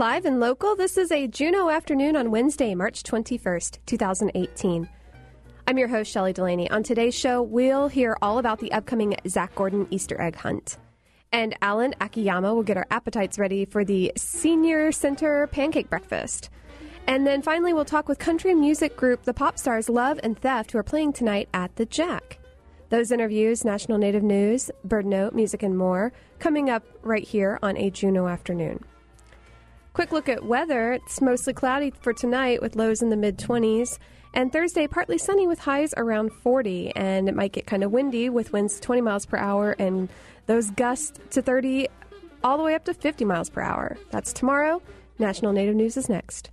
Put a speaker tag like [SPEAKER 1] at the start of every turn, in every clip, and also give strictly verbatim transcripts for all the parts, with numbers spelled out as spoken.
[SPEAKER 1] Live and local, this is a Juneau afternoon on Wednesday, March twenty-first, twenty eighteen. I'm your host, Shelley Delaney. On today's show, we'll hear all about the upcoming Zach Gordon Easter egg hunt. And Alan Akiyama will get our appetites ready for the Senior Center Pancake Breakfast. And then finally, we'll talk with country music group The Pop Stars Love and Theft, who are playing tonight at the Jack. Those interviews, National Native News, Bird Note, music, and more, coming up right here on a Juneau afternoon. Quick look at weather. It's mostly cloudy for tonight with lows in the mid-twenties. And Thursday, partly sunny with highs around forty. And it might get kind of windy with winds twenty miles per hour and those gusts to thirty all the way up to fifty miles per hour. That's tomorrow. National Native News is next.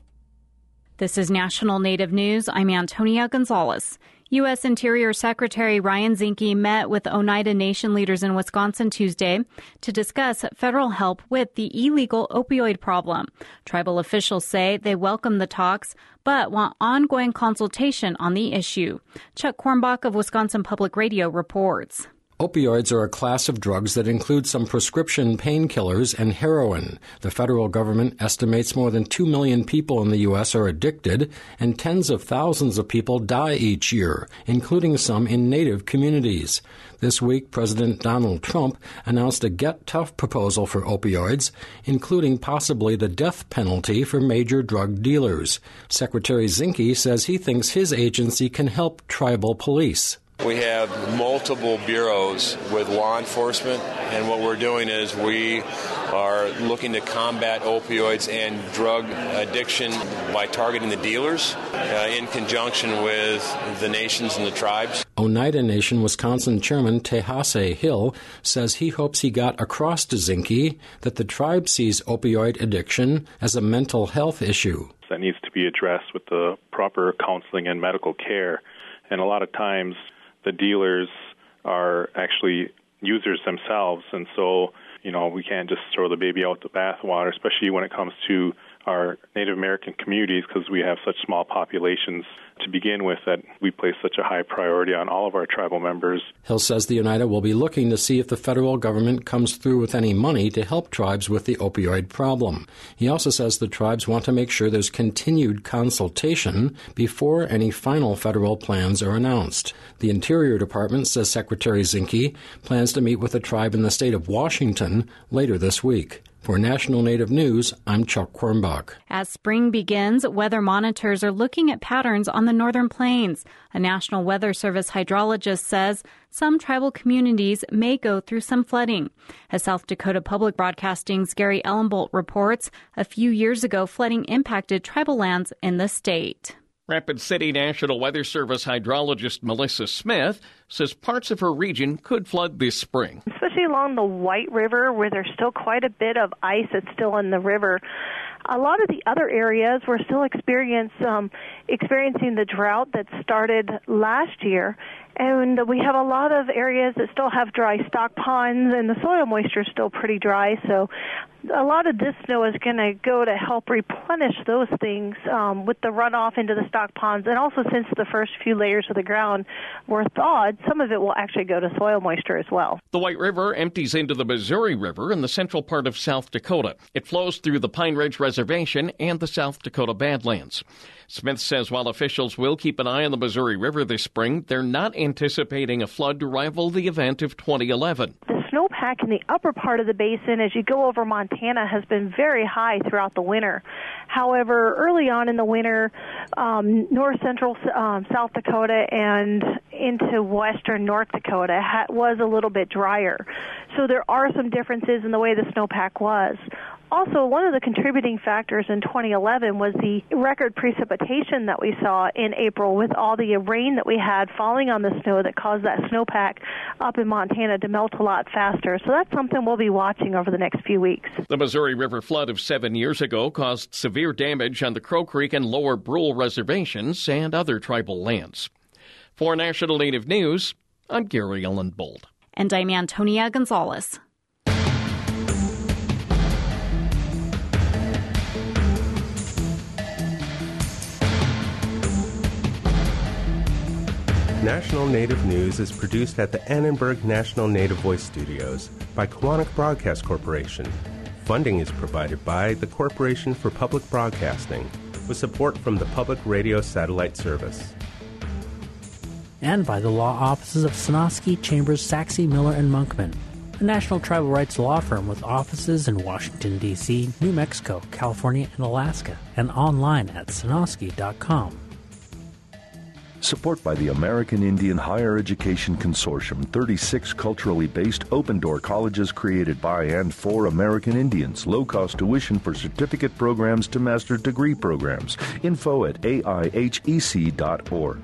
[SPEAKER 2] This is National Native News. I'm Antonia Gonzalez. U S. Interior Secretary Ryan Zinke met with Oneida Nation leaders in Wisconsin Tuesday to discuss federal help with the illegal opioid problem. Tribal officials say they welcome the talks, but want ongoing consultation on the issue. Chuck Kornbach of Wisconsin Public Radio reports.
[SPEAKER 3] Opioids are a class of drugs that include some prescription painkillers and heroin. The federal government estimates more than two million people in the U S are addicted, and tens of thousands of people die each year, including some in Native communities. This week, President Donald Trump announced a Get Tough proposal for opioids, including possibly the death penalty for major drug dealers. Secretary Zinke says he thinks his agency can help tribal police.
[SPEAKER 4] We have multiple bureaus with law enforcement, and what we're doing is we are looking to combat opioids and drug addiction by targeting the dealers uh, in conjunction with the nations and the tribes.
[SPEAKER 3] Oneida Nation Wisconsin Chairman Tehase Hill says he hopes he got across to Zinke that the tribe sees opioid addiction as a mental health issue.
[SPEAKER 5] That needs to be addressed with the proper counseling and medical care, and a lot of times the dealers are actually users themselves, and so, you know, we can't just throw the baby out with the bathwater, especially when it comes to our Native American communities, because we have such small populations to begin with that we place such a high priority on all of our tribal members.
[SPEAKER 3] Hill says the Oneida will be looking to see if the federal government comes through with any money to help tribes with the opioid problem. He also says the tribes want to make sure there's continued consultation before any final federal plans are announced. The Interior Department, says Secretary Zinke, plans to meet with a tribe in the state of Washington later this week. For National Native News, I'm Chuck Kornbach.
[SPEAKER 2] As spring begins, weather monitors are looking at patterns on the northern plains. A National Weather Service hydrologist says some tribal communities may go through some flooding. As South Dakota Public Broadcasting's Gary Ellenbolt reports, a few years ago, flooding impacted tribal lands in the state.
[SPEAKER 6] Rapid City National Weather Service hydrologist Melissa Smith says parts of her region could flood this spring.
[SPEAKER 7] Especially along the White River, where there's still quite a bit of ice that's still in the river. A lot of the other areas, we're still experience, um, experiencing the drought that started last year. And we have a lot of areas that still have dry stock ponds, and the soil moisture is still pretty dry. So a lot of this snow is going to go to help replenish those things um, with the runoff into the stock ponds. And also, since the first few layers of the ground were thawed, some of it will actually go to soil moisture as well.
[SPEAKER 6] The White River empties into the Missouri River in the central part of South Dakota. It flows through the Pine Ridge Reservation and the South Dakota Badlands. Smith says while officials will keep an eye on the Missouri River this spring, they're not anticipating a flood to rival the event of twenty eleven.
[SPEAKER 7] The snowpack in the upper part of the basin as you go over Montana has been very high throughout the winter. However, early on in the winter, um, north central um, South Dakota and into western North Dakota ha- was a little bit drier. So there are some differences in the way the snowpack was. Also, one of the contributing factors in twenty eleven was the record precipitation that we saw in April with all the rain that we had falling on the snow that caused that snowpack up in Montana to melt a lot faster. So that's something we'll be watching over the next few weeks.
[SPEAKER 6] The Missouri River flood of seven years ago caused severe damage on the Crow Creek and Lower Brule reservations and other tribal lands. For National Native News, I'm Gary Ellenbolt.
[SPEAKER 2] And I'm Antonia Gonzalez.
[SPEAKER 8] National Native News is produced at the Annenberg National Native Voice Studios by Kawanak Broadcast Corporation. Funding is provided by the Corporation for Public Broadcasting, with support from the Public Radio Satellite Service.
[SPEAKER 9] And by the law offices of Sonosky, Chambers, Saxe, Miller, and Monkman, a national tribal rights law firm with offices in Washington, D C, New Mexico, California, and Alaska, and online at sonosky dot com.
[SPEAKER 10] Support by the American Indian Higher Education Consortium, thirty-six culturally based open-door colleges created by and for American Indians. Low-cost tuition for certificate programs to master's degree programs. Info at A I H E C dot org.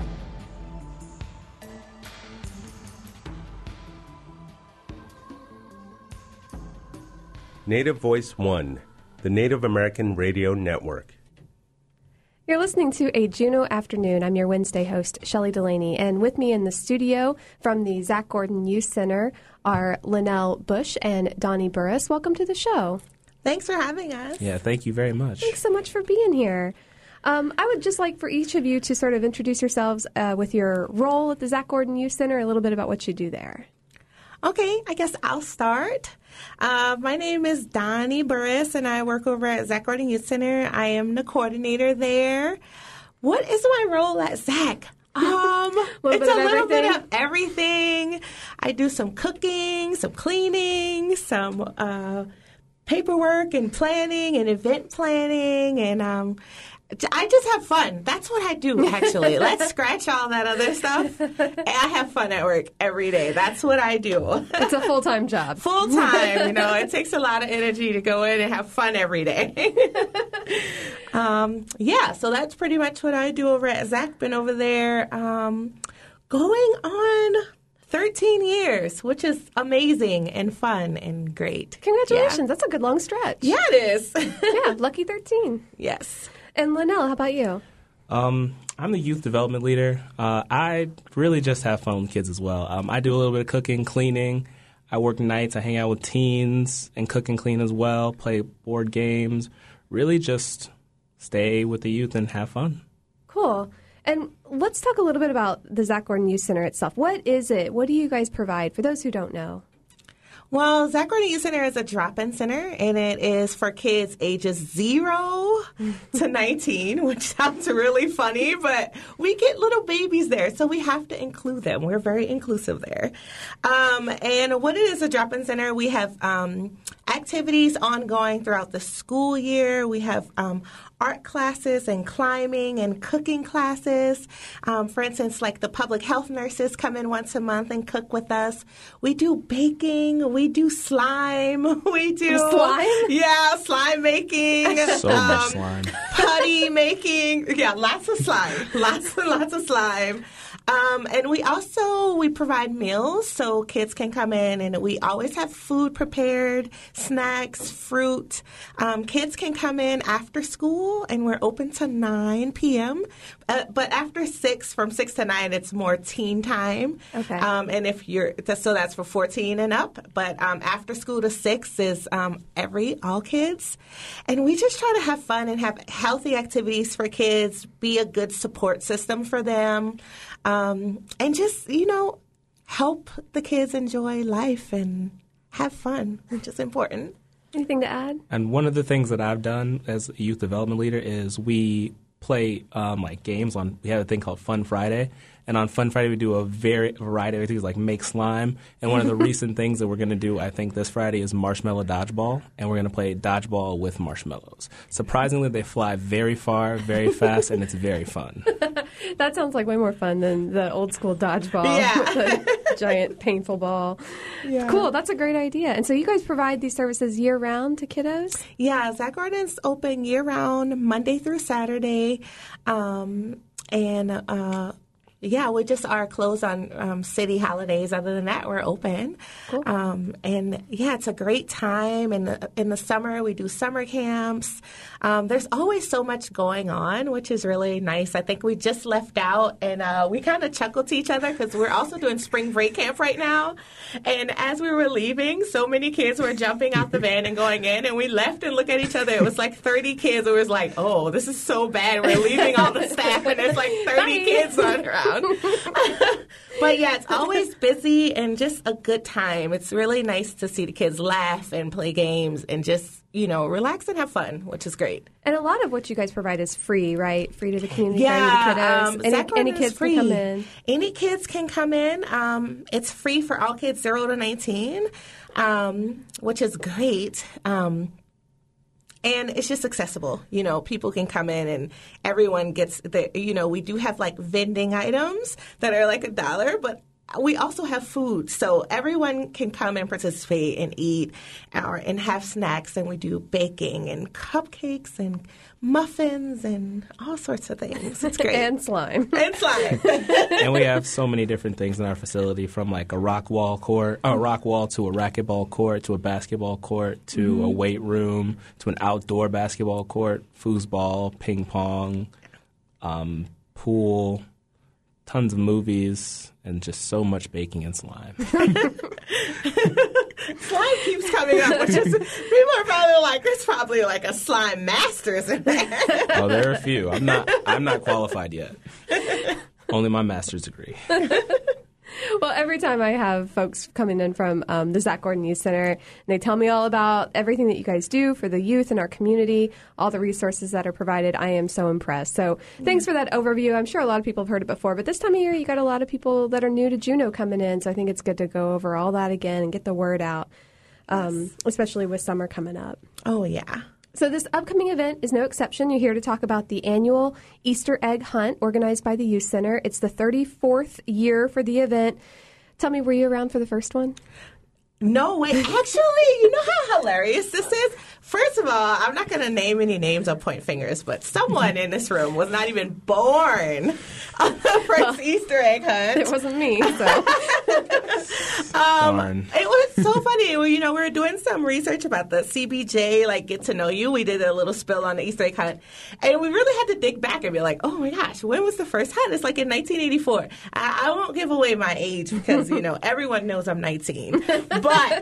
[SPEAKER 8] Native Voice One, the Native American Radio Network.
[SPEAKER 1] You're listening to A Juneau Afternoon. I'm your Wednesday host, Shelley Delaney. And with me in the studio from the Zach Gordon Youth Center are Linnell Bush and Donnie Burris. Welcome to the show.
[SPEAKER 11] Thanks for having us.
[SPEAKER 12] Yeah, thank you very much.
[SPEAKER 1] Thanks so much for being here. Um, I would just like for each of you to sort of introduce yourselves uh, with your role at the Zach Gordon Youth Center, a little bit about what you do there.
[SPEAKER 11] Okay, I guess I'll start. Uh, my name is Donnie Burris, and I work over at Zach Gordon Youth Center. I am the coordinator there. What is my role at Zach? Um, it's a little bit of everything. I do some cooking, some cleaning, some uh, paperwork and planning and event planning, and um, I just have fun. That's what I do, actually. Let's scratch all that other stuff. And I have fun at work every day. That's what I do.
[SPEAKER 1] It's a full-time job.
[SPEAKER 11] Full-time. You know, it takes a lot of energy to go in and have fun every day. um, yeah, so that's pretty much what I do over at Zach. Been over there um, going on thirteen years, which is amazing and fun and great.
[SPEAKER 1] Congratulations.
[SPEAKER 11] Yeah.
[SPEAKER 1] That's a good long stretch.
[SPEAKER 11] Yeah, it is.
[SPEAKER 1] Yeah, lucky thirteen.
[SPEAKER 11] Yes.
[SPEAKER 1] And Linnell, how about you?
[SPEAKER 12] Um, I'm the youth development leader. Uh, I really just have fun with kids as well. Um, I do a little bit of cooking, cleaning. I work nights. I hang out with teens and cook and clean as well, play board games. Really just stay with the youth and have fun.
[SPEAKER 1] Cool. And let's talk a little bit about the Zach Gordon Youth Center itself. What is it? What do you guys provide for those who don't know?
[SPEAKER 11] Well, Zach Gordon Youth Center is a drop-in center, and it is for kids ages zero to nineteen, which sounds really funny, but we get little babies there, so we have to include them. We're very inclusive there. Um, and what it is, a drop-in center, we have um, activities ongoing throughout the school year. We have um, art classes and climbing and cooking classes. Um, for instance, like the public health nurses come in once a month and cook with us. We do baking. We do slime. We do
[SPEAKER 1] slime.
[SPEAKER 11] Yeah, slime making.
[SPEAKER 12] So um, much slime.
[SPEAKER 11] Putty making. Yeah, lots of slime. Lots and lots of slime. Um, and we also, we provide meals so kids can come in, and we always have food prepared, snacks, fruit. Um, kids can come in after school, and we're open to nine p.m., uh, but after six, from six to nine, it's more teen time.
[SPEAKER 1] Okay.
[SPEAKER 11] Um, and if you're, so that's for fourteen and up, but um, after school to six is um, every, all kids. And we just try to have fun and have healthy activities for kids, be a good support system for them. Um, and just, you know, help the kids enjoy life and have fun, which is important.
[SPEAKER 1] Anything to add?
[SPEAKER 12] And one of the things that I've done as a youth development leader is we play um, like games on, we have a thing called Fun Friday. And on Fun Friday, we do a very variety of things like make slime. And one of the recent things that we're going to do, I think, this Friday is marshmallow dodgeball. And we're going to play dodgeball with marshmallows. Surprisingly, they fly very far, very fast, and it's very fun.
[SPEAKER 1] That sounds like way more fun than the old school dodgeball
[SPEAKER 11] Yeah.
[SPEAKER 1] with the giant painful ball.
[SPEAKER 11] Yeah.
[SPEAKER 1] Cool. That's a great idea. And so you guys provide these services year-round to kiddos?
[SPEAKER 11] Yeah, Zach Gordon's open year-round, Monday through Saturday. Um, and... Uh, Yeah, we just are closed on um, city holidays. Other than that, we're open.
[SPEAKER 1] Cool.
[SPEAKER 11] Um, and, yeah, it's a great time. In the, in the summer, we do summer camps. Um, there's always so much going on, which is really nice. I think we just left out, and uh, we kind of chuckled to each other because we're also doing spring break camp right now. And as we were leaving, so many kids were jumping out the van and going in, and we left and looked at each other. It was like thirty kids. It was like, oh, this is so bad. We're leaving all the staff, and there's like thirty
[SPEAKER 1] Bye.
[SPEAKER 11] kids running around. But yeah, it's always busy and just a good time. It's really nice to see the kids laugh and play games and just, you know, relax and have fun, which is great.
[SPEAKER 1] And a lot of what you guys provide is free, right? Free to the community,
[SPEAKER 11] yeah,
[SPEAKER 1] free to the kiddos.
[SPEAKER 11] Um,
[SPEAKER 1] any, any kids
[SPEAKER 11] free.
[SPEAKER 1] can come in.
[SPEAKER 11] Any kids can come in. Um, it's free for all kids zero to nineteen, um, which is great. Um, And it's just accessible. You know, people can come in and everyone gets the, you know, we do have like vending items that are like a dollar, but we also have food. So everyone can come and participate and eat or, and have snacks. And we do baking and cupcakes and muffins and all sorts of things. It's great.
[SPEAKER 1] And slime.
[SPEAKER 11] And slime.
[SPEAKER 12] And we have so many different things in our facility, from like a rock wall court, a rock wall to a racquetball court to a basketball court to mm-hmm. a weight room to an outdoor basketball court, foosball, ping pong, um, pool, tons of movies, and just so much baking and slime.
[SPEAKER 11] Slime keeps coming up, which is, people are probably like, there's probably like a slime masters in there.
[SPEAKER 12] Oh, there are a few. I'm not I'm not qualified yet. Only my master's degree.
[SPEAKER 1] Well, every time I have folks coming in from um, the Zach Gordon Youth Center, and they tell me all about everything that you guys do for the youth in our community, all the resources that are provided, I am so impressed. So thanks for that overview. I'm sure a lot of people have heard it before, but this time of year you got a lot of people that are new to Juneau coming in, so I think it's good to go over all that again and get the word out, um, yes. especially with summer coming up.
[SPEAKER 11] Oh, yeah.
[SPEAKER 1] So this upcoming event is no exception. You're here to talk about the annual Easter egg hunt organized by the Youth Center. It's the thirty-fourth year for the event. Tell me, were you around for the first one?
[SPEAKER 11] No way. Actually, you know how hilarious this is? First of all, I'm not going to name any names or point fingers, but someone in this room was not even born on the first well, Easter egg hunt.
[SPEAKER 1] It wasn't me, so.
[SPEAKER 11] um, it was so funny. Well, you know, we were doing some research about the C B J, like Get to Know You. We did a little spill on the Easter egg hunt. And we really had to dig back and be like, oh my gosh, when was the first hunt? It's like in nineteen eighty-four. I, I won't give away my age because, you know, everyone knows I'm nineteen. But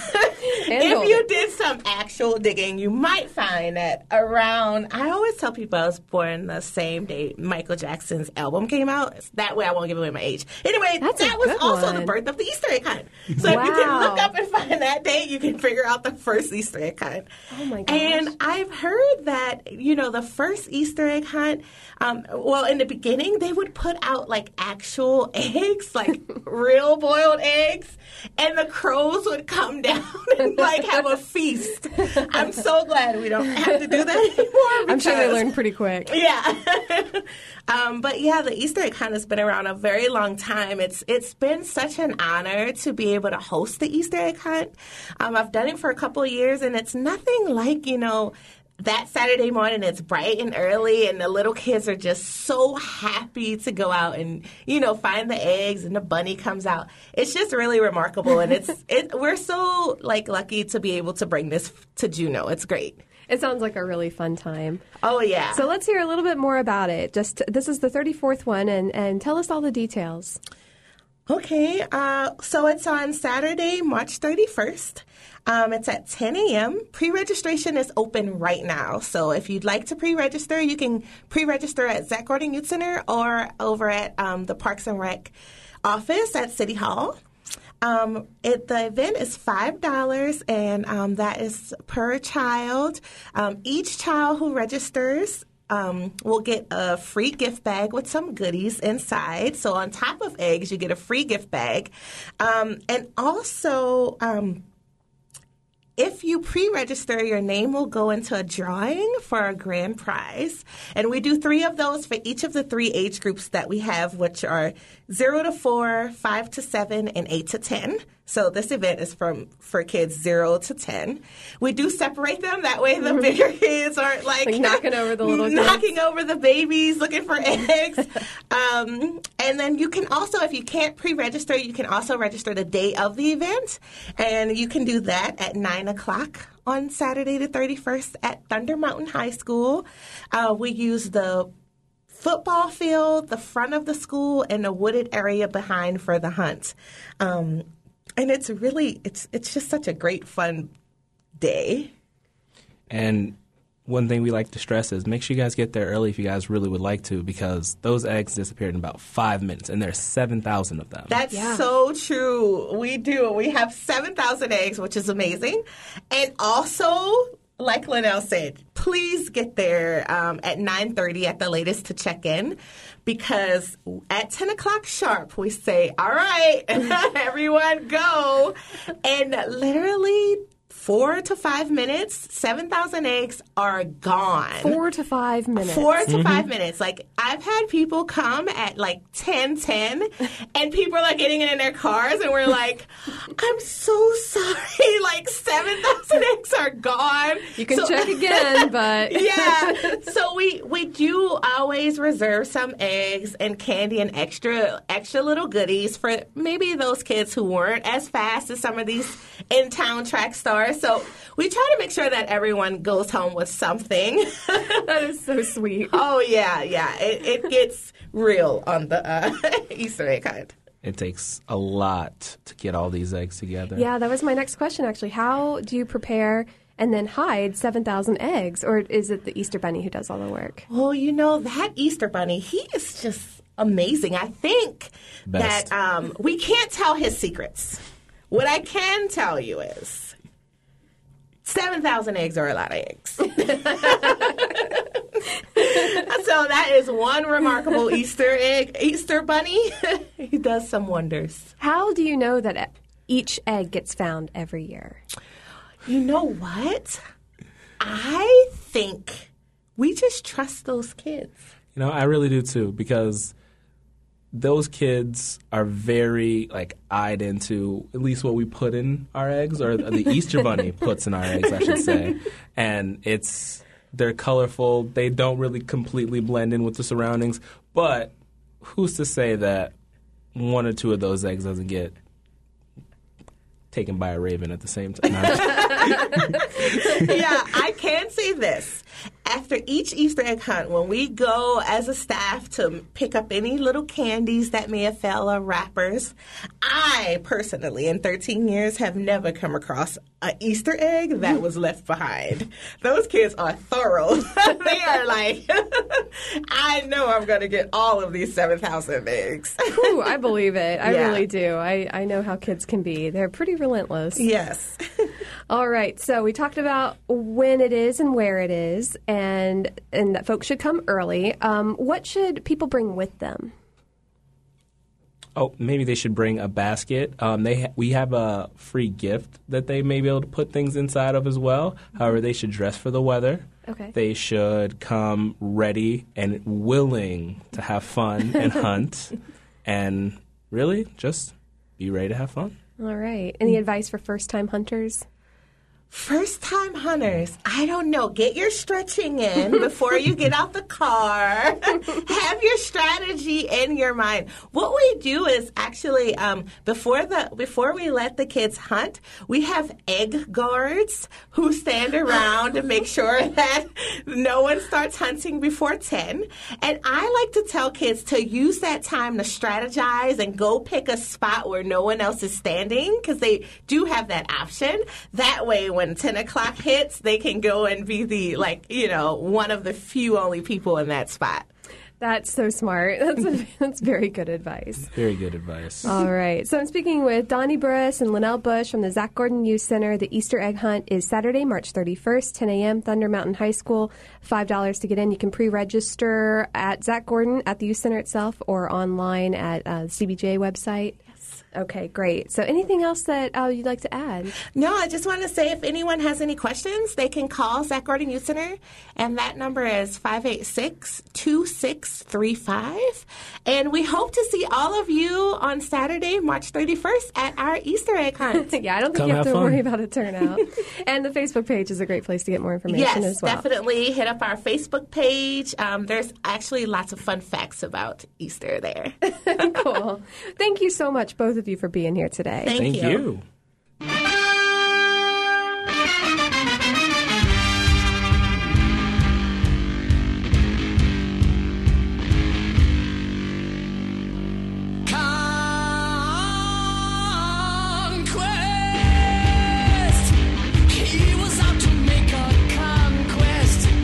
[SPEAKER 11] if you did some actual digging, you might find that around, I always tell people I was born the same day Michael Jackson's album came out. That way I won't give away my age. Anyway,
[SPEAKER 1] That's
[SPEAKER 11] that was also
[SPEAKER 1] one.
[SPEAKER 11] the birth of the Easter egg hunt. So wow. if you can look up and find that date, you can figure out the first Easter egg hunt.
[SPEAKER 1] Oh my gosh.
[SPEAKER 11] And I've heard that, you know, the first Easter egg hunt, um, well, in the beginning, they would put out like actual eggs, like real boiled eggs, and the crows would come down and like have a feast. I'm so glad we don't have to do that anymore.
[SPEAKER 1] I'm sure they learned pretty quick.
[SPEAKER 11] Yeah. um, but yeah, the Easter egg hunt has been around a very long time. It's it's been such an honor to be able to host the Easter egg hunt. Um, I've done it for a couple of years, and it's nothing like, you know, that Saturday morning, it's bright and early, and the little kids are just so happy to go out and, you know, find the eggs, and the bunny comes out. It's just really remarkable, and it's it, we're so, like, lucky to be able to bring this to Juneau. It's great.
[SPEAKER 1] It sounds like a really fun time.
[SPEAKER 11] Oh, yeah.
[SPEAKER 1] So let's hear a little bit more about it. Just this is the thirty-fourth one, and, and tell us all the details.
[SPEAKER 11] Okay, uh, so it's on Saturday, March thirty-first. Um, it's at ten a.m. Pre-registration is open right now. So if you'd like to pre-register, you can pre-register at Zach Gordon Youth Center or over at um, the Parks and Rec office at City Hall. Um, it, the event is five dollars, and um, that is per child. Um, each child who registers Um, we'll get a free gift bag with some goodies inside. So on top of eggs, you get a free gift bag. Um, and also, um, if you pre-register, your name will go into a drawing for a grand prize. And we do three of those for each of the three age groups that we have, which are zero to four, five to seven, and eight to ten. So this event is from for kids zero to ten. We do separate them. That way the bigger kids aren't like,
[SPEAKER 1] like knocking over the little
[SPEAKER 11] knocking
[SPEAKER 1] kids.
[SPEAKER 11] over the babies looking for eggs. um, and then you can also, if you can't pre-register, you can also register the day of the event. And you can do that at nine o'clock on Saturday the thirty-first at Thunder Mountain High School. Uh, we use the football field, the front of the school, and the wooded area behind for the hunt. Um, and it's really, it's it's just such a great, fun day.
[SPEAKER 12] And one thing we like to stress is make sure you guys get there early if you guys really would like to, because those eggs disappeared in about five minutes, and there's seven thousand of them.
[SPEAKER 11] That's
[SPEAKER 1] yeah.
[SPEAKER 11] so true. We do. We have seven thousand eggs, which is amazing. And also, like Linnell said, please get there um, at nine thirty at the latest to check in, because at ten o'clock sharp, we say, all right, everyone go. And literally four to five minutes, seven thousand eggs are gone.
[SPEAKER 1] Four to five minutes.
[SPEAKER 11] Four to
[SPEAKER 1] mm-hmm.
[SPEAKER 11] five minutes. Like, I've had people come at like ten ten, and people are like getting in their cars, and we're like, I'm so sorry. Like, seven thousand eggs are gone.
[SPEAKER 1] You can
[SPEAKER 11] so,
[SPEAKER 1] check again, but.
[SPEAKER 11] Yeah. So we, we do always reserve some eggs and candy and extra, extra little goodies for maybe those kids who weren't as fast as some of these in-town track stars. So we try to make sure that everyone goes home with something.
[SPEAKER 1] That is so sweet.
[SPEAKER 11] Oh, yeah, yeah. It, it gets real on the uh, Easter egg hunt.
[SPEAKER 12] It takes a lot to get all these eggs together.
[SPEAKER 1] Yeah, that was my next question, actually. How do you prepare and then hide seven thousand eggs? Or is it the Easter Bunny who does all the work?
[SPEAKER 11] Well, you know, that Easter Bunny, he is just amazing. I think
[SPEAKER 12] Best.
[SPEAKER 11] that um, we can't tell his secrets. What I can tell you is seven thousand eggs are a lot of eggs. So that is one remarkable Easter egg, Easter Bunny. He does some wonders.
[SPEAKER 1] How do you know that each egg gets found every year?
[SPEAKER 11] You know what? I think we just trust those kids.
[SPEAKER 12] You know, I really do too, because those kids are very, like, eyed into at least what we put in our eggs, or the Easter Bunny puts in our eggs, I should say. And it's, they're colorful. They don't really completely blend in with the surroundings. But who's to say that one or two of those eggs doesn't get taken by a raven at the same time?
[SPEAKER 11] Yeah, I can say this. After each Easter egg hunt, when we go as a staff to pick up any little candies that may have fell or wrappers, I personally, in thirteen years, have never come across an Easter egg that was left behind. Those kids are thorough. They are like, I know I'm going to get all of these seven thousand eggs.
[SPEAKER 1] Ooh, I believe it. I
[SPEAKER 11] Yeah.
[SPEAKER 1] really do. I, I know how kids can be. They're pretty relentless.
[SPEAKER 11] Yes.
[SPEAKER 1] All right. So we talked about when it is and where it is, and and that folks should come early. Um, what should people bring with them?
[SPEAKER 12] Oh, maybe they should bring a basket. Um, they ha- we have a free gift that they may be able to put things inside of as well. However, they should dress for the weather.
[SPEAKER 1] Okay.
[SPEAKER 12] They should come ready and willing to have fun and hunt, and really just be ready to have fun.
[SPEAKER 1] All right. Any advice for first-time hunters?
[SPEAKER 11] First-time hunters, I don't know. Get your stretching in before you get out the car. Have your strategy in your mind. What we do is actually um, before the before we let the kids hunt, we have egg guards who stand around to make sure that no one starts hunting before ten. And I like to tell kids to use that time to strategize and go pick a spot where no one else is standing, because they do have that option. That way, when When ten o'clock hits, they can go and be the, like, you know, one of the few only people in that spot.
[SPEAKER 1] That's so smart. That's a, that's very good advice.
[SPEAKER 12] Very good advice.
[SPEAKER 1] All right. So I'm speaking with Donnie Burris and Linnell Bush from the Zach Gordon Youth Center. The Easter egg hunt is Saturday, March thirty-first, ten a.m., Thunder Mountain High School. five dollars to get in. You can pre-register at Zach Gordon at the Youth Center itself or online at uh, the C B J website. Okay, great. So anything else that uh, you'd like to add?
[SPEAKER 11] No, I just want to say if anyone has any questions, they can call Zach Gordon Youth Center, and that number is five eight six, two six three five. And we hope to see all of you on Saturday, March thirty-first at our Easter egg hunt.
[SPEAKER 1] Yeah, I don't think
[SPEAKER 12] Come
[SPEAKER 1] you have
[SPEAKER 12] have
[SPEAKER 1] to
[SPEAKER 12] fun.
[SPEAKER 1] worry about a turnout. And the Facebook page is a great place to get more information
[SPEAKER 11] Yes,
[SPEAKER 1] as well.
[SPEAKER 11] definitely hit up our Facebook page. Um, there's actually lots of fun facts about Easter there.
[SPEAKER 1] Cool. Thank you so much, both of you, for being here today.
[SPEAKER 11] Thank,
[SPEAKER 12] Thank you.
[SPEAKER 13] Conquest. He was out to make a conquest.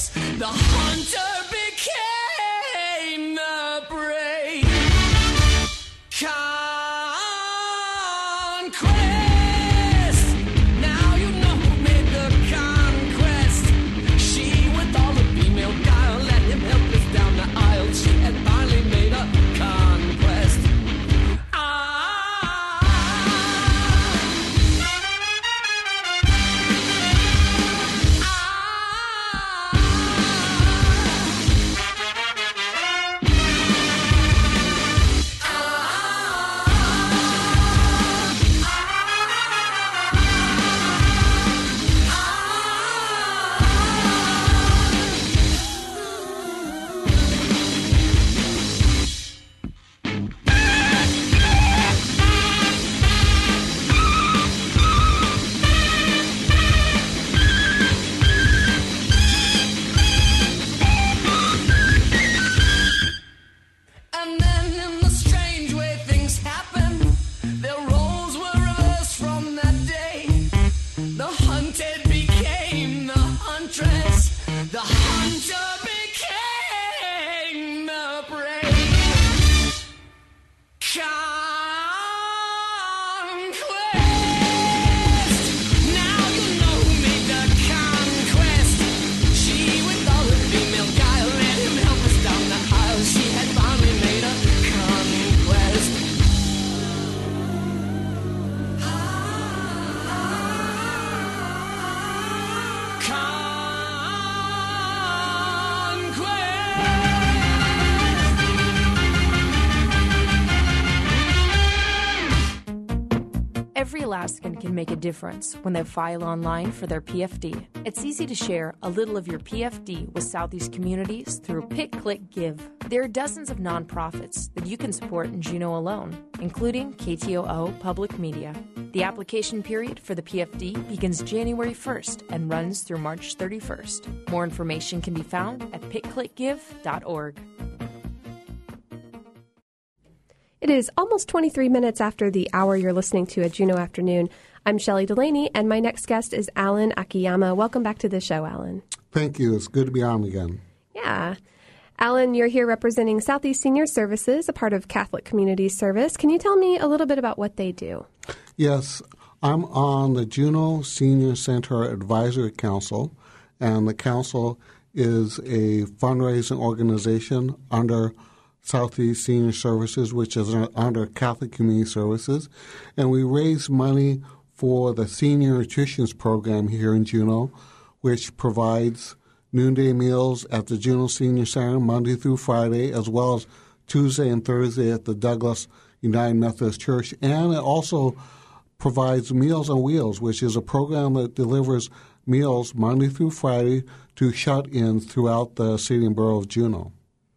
[SPEAKER 13] Conquest. The hunter became the prey. Conquest. Now you know who made the conquest. She with all the female guile let him helpless down the aisle. She had finally made a conquest. And then in the strange way things happened, their roles were reversed from that day. The hunted became the huntress. The hunter became the prey. Conquest. Now you know who made the conquest. She with all her female guile let him help us down the aisle. She had finally made a conquest.
[SPEAKER 14] Every Alaskan can make a difference when they file online for their P F D. It's easy to share a little of your P F D with Southeast communities through Pick, Click, Give. There are dozens of nonprofits that you can support in Juneau alone, including K T O O Public Media. The application period for the P F D begins January first and runs through March thirty-first. More information can be found at pick click give dot org.
[SPEAKER 1] It is almost twenty-three minutes after the hour you're listening to at Juneau Afternoon. I'm Shelley Delaney, and my next guest is Alan Akiyama. Welcome back to the show, Alan.
[SPEAKER 15] Thank you. It's good to be on again.
[SPEAKER 1] Yeah. Alan, you're here representing Southeast Senior Services, a part of Catholic Community Service. Can you tell me a little bit about what they do?
[SPEAKER 15] Yes. I'm on the Juneau Senior Center Advisory Council, and the council is a fundraising organization under Southeast Senior Services, which is under Catholic Community Services, and we raise money for the Senior Nutrition Program here in Juneau, which provides noonday meals at the Juneau Senior Center Monday through Friday, as well as Tuesday and Thursday at the Douglas United Methodist Church, and it also provides Meals on Wheels, which is a program that delivers meals Monday through Friday to shut-ins throughout the city and borough of Juneau.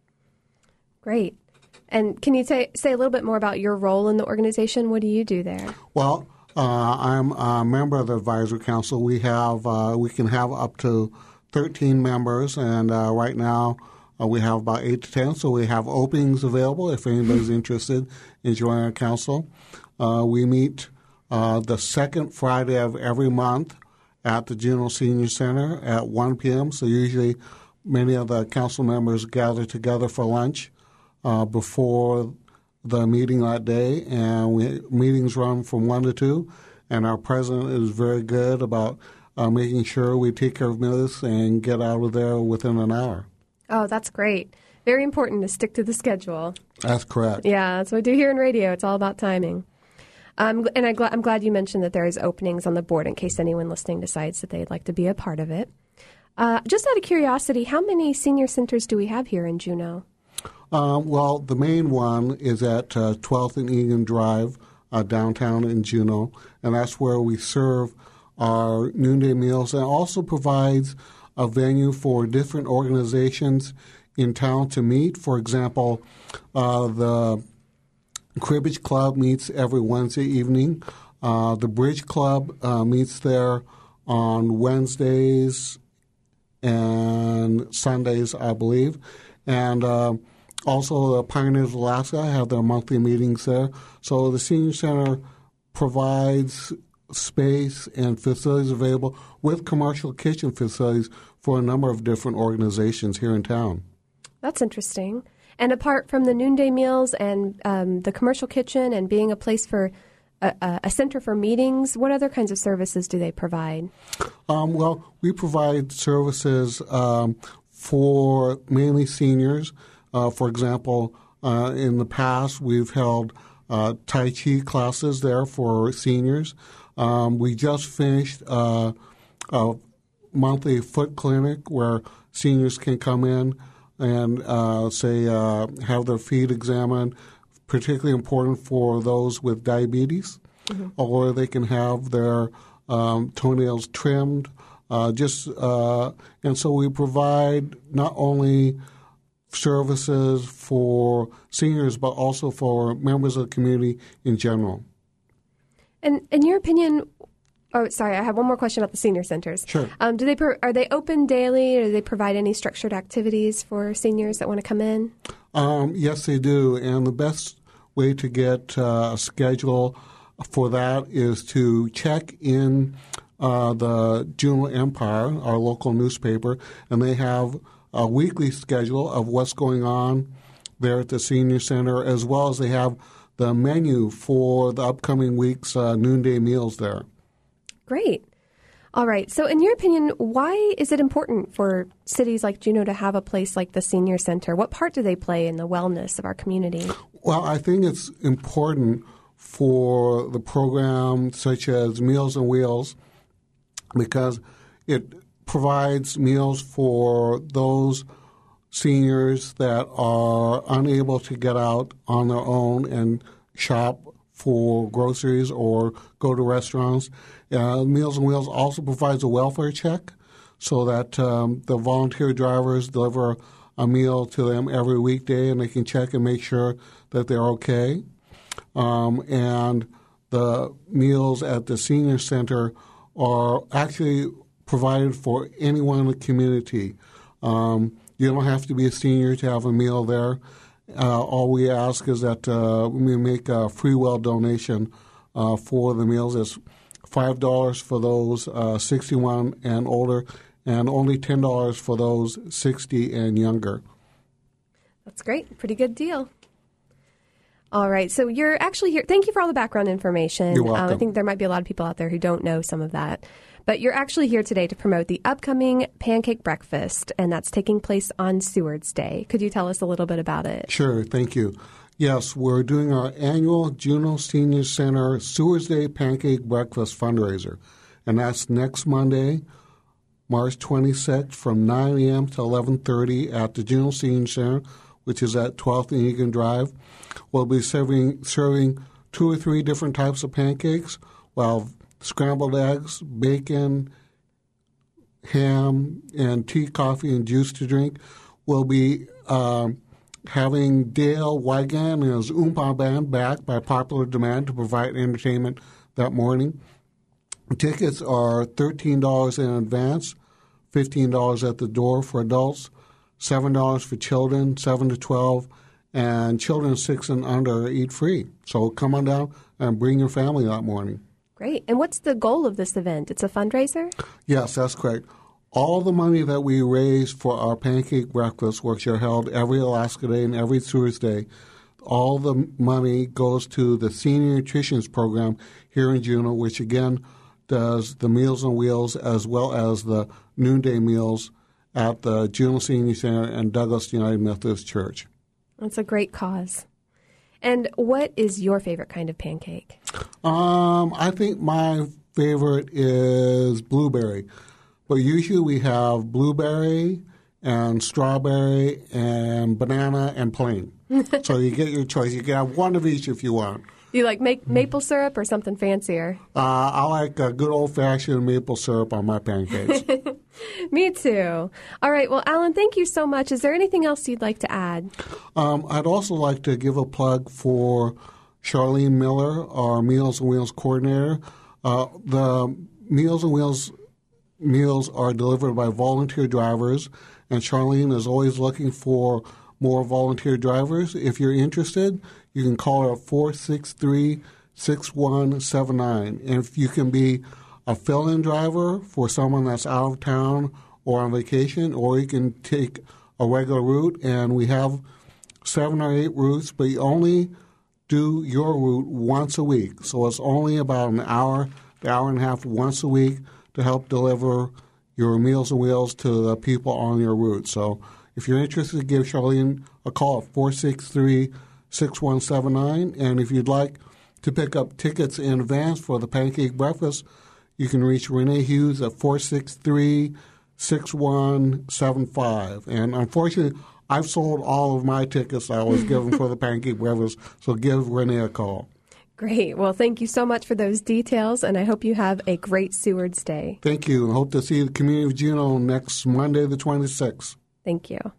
[SPEAKER 1] Great. And can you say, say a little bit more about your role in the organization? What do you do there?
[SPEAKER 15] Well, uh, I'm a member of the advisory council. We have uh, we can have up to thirteen members, and uh, right now uh, we have about eight to ten. So we have openings available if anybody's interested in joining our council. Uh, we meet uh, the second Friday of every month at the Juneau Senior Center at one p.m. So usually many of the council members gather together for lunch Uh, before the meeting that day, and we, meetings run from one to two, and our president is very good about uh, making sure we take care of business and get out of there within an hour.
[SPEAKER 1] Oh, that's great. Very important to stick to the schedule.
[SPEAKER 15] That's correct.
[SPEAKER 1] Yeah, that's what we do here in radio. It's all about timing. Um, and I gl- I'm glad you mentioned that there is openings on the board in case anyone listening decides that they'd like to be a part of it. Uh, just out of curiosity, how many senior centers do we have here in Juneau?
[SPEAKER 15] Uh, well, the main one is at uh, twelfth and Egan Drive, uh, downtown in Juneau, and that's where we serve our noonday meals, and also provides a venue for different organizations in town to meet. For example, uh, the Cribbage Club meets every Wednesday evening. Uh, the Bridge Club uh, meets there on Wednesdays and Sundays, I believe, and uh, also, the Pioneers of Alaska have their monthly meetings there. So the Senior Center provides space and facilities available with commercial kitchen facilities for a number of different organizations here in town.
[SPEAKER 1] That's interesting. And apart from the noonday meals and um, the commercial kitchen and being a place for a, a center for meetings, what other kinds of services do they provide?
[SPEAKER 15] Um, well, we provide services um, for mainly seniors. Uh, for example, uh, in the past, we've held uh, Tai Chi classes there for seniors. Um, we just finished uh, a monthly foot clinic where seniors can come in and, uh, say, uh, have their feet examined, particularly important for those with diabetes, mm-hmm. or they can have their um, toenails trimmed. Uh, just uh, and so we provide not only services for seniors but also for members of the community in general.
[SPEAKER 1] And in your opinion, oh, sorry, I have one more question about the senior centers.
[SPEAKER 15] Sure.
[SPEAKER 1] Um, do they pro- are they open daily, or do they provide any structured activities for seniors that want to come in? Um,
[SPEAKER 15] yes, they do. And the best way to get uh, a schedule for that is to check in uh, the Juneau Empire, our local newspaper, and they have a weekly schedule of what's going on there at the senior center, as well as they have the menu for the upcoming week's uh, noonday meals there.
[SPEAKER 1] Great. All right. So in your opinion, why is it important for cities like Juneau to have a place like the senior center? What part do they play in the wellness of our community?
[SPEAKER 15] Well, I think it's important for the program such as Meals on Wheels because it provides meals for those seniors that are unable to get out on their own and shop for groceries or go to restaurants. Uh, Meals on Wheels also provides a welfare check so that um, the volunteer drivers deliver a meal to them every weekday and they can check and make sure that they're okay. Um, and the meals at the senior center are actually provided for anyone in the community. Um, you don't have to be a senior to have a meal there. Uh, all we ask is that uh, we make a free will donation uh, for the meals. It's five dollars for those uh, sixty-one and older, and only ten dollars for those sixty and younger.
[SPEAKER 1] That's great. Pretty good deal. All right. So you're actually here. Thank you for all the background information.
[SPEAKER 15] You're welcome.
[SPEAKER 1] Um, I think there might be a lot of people out there who don't know some of that. But you're actually here today to promote the upcoming Pancake Breakfast, and that's taking place on Seward's Day. Could you tell us a little bit about it?
[SPEAKER 15] Sure. Thank you. Yes, we're doing our annual Juneau Senior Center Seward's Day Pancake Breakfast fundraiser, and that's next Monday, March twenty-sixth, from nine a.m. to eleven thirty at the Juneau Senior Center, which is at twelfth and Egan Drive. We'll be serving serving two or three different types of pancakes. Well, scrambled eggs, bacon, ham, and tea, coffee, and juice to drink. We'll be uh, having Dale Wigan and his Oompa Band back by popular demand to provide entertainment that morning. Tickets are thirteen dollars in advance, fifteen dollars at the door for adults, seven dollars for children, seven to twelve, and children six and under eat free. So come on down and bring your family that morning.
[SPEAKER 1] Great. And what's the goal of this event? It's a fundraiser?
[SPEAKER 15] Yes, that's correct. All the money that we raise for our pancake breakfast, which are held every Alaska Day and every Thursday, all the money goes to the Senior Nutrition Program here in Juneau, which again does the Meals on Wheels as well as the noonday meals at the Juneau Senior Center and Douglas United Methodist Church.
[SPEAKER 1] That's a great cause. And what is your favorite kind of pancake?
[SPEAKER 15] Um, I think my favorite is blueberry. But usually we have blueberry and strawberry and banana and plain. So you get your choice. You can have one of each if you want.
[SPEAKER 1] You like make maple syrup or something fancier?
[SPEAKER 15] Uh, I like a good old-fashioned maple syrup on my pancakes.
[SPEAKER 1] Me too. All right. Well, Alan, thank you so much. Is there anything else you'd like to add?
[SPEAKER 15] Um, I'd also like to give a plug for Charlene Miller, our Meals on Wheels coordinator. Uh, the Meals on Wheels meals are delivered by volunteer drivers, and Charlene is always looking for more volunteer drivers. If you're interested, you can call her at four six three, six one seven nine. And if you can be a fill-in driver for someone that's out of town or on vacation, or you can take a regular route, and we have seven or eight routes, but you only do your route once a week. So it's only about an hour, an hour and a half once a week to help deliver your Meals on Wheels to the people on your route. So if you're interested, give Charlene a call at four six three, six one seven nine. And if you'd like to pick up tickets in advance for the Pancake Breakfast, you can reach Renee Hughes at four six three, six one seven five. And unfortunately, I've sold all of my tickets I was given for the Pancake Breakfast, so give Renee a call.
[SPEAKER 1] Great. Well, thank you so much for those details, and I hope you have a great Seward's Day.
[SPEAKER 15] Thank you, and hope to see the community of Juneau next Monday the twenty-sixth.
[SPEAKER 1] Thank you.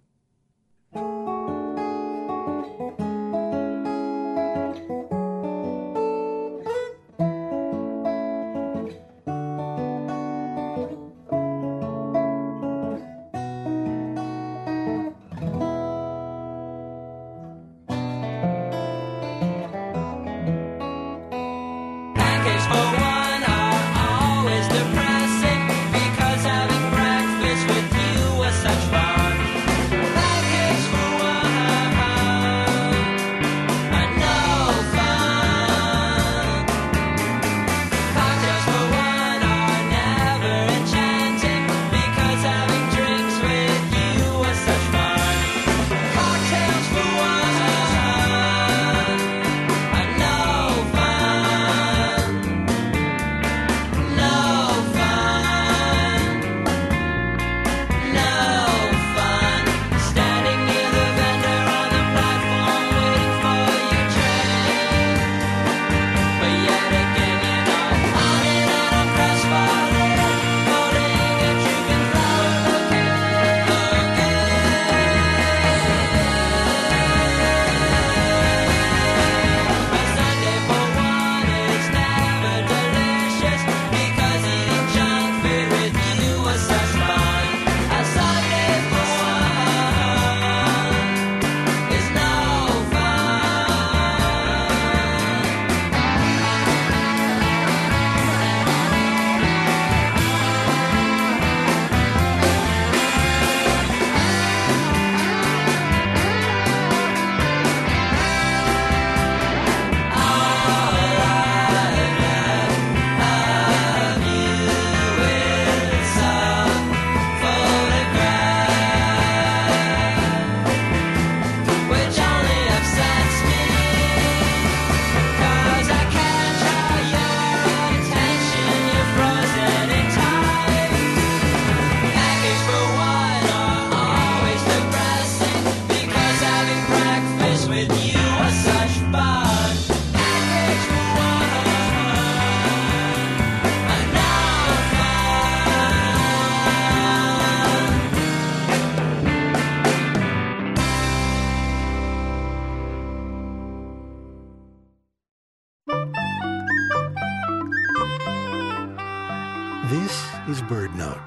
[SPEAKER 16] This is BirdNote.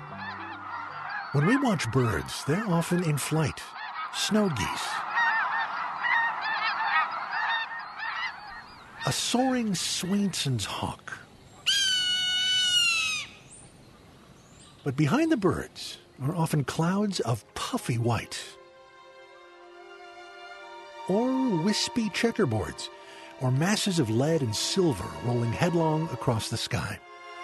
[SPEAKER 16] When we watch birds, they're often in flight. Snow geese. A soaring Swainson's hawk. But behind the birds are often clouds of puffy white. Or wispy checkerboards, or masses of lead and silver rolling headlong across the sky.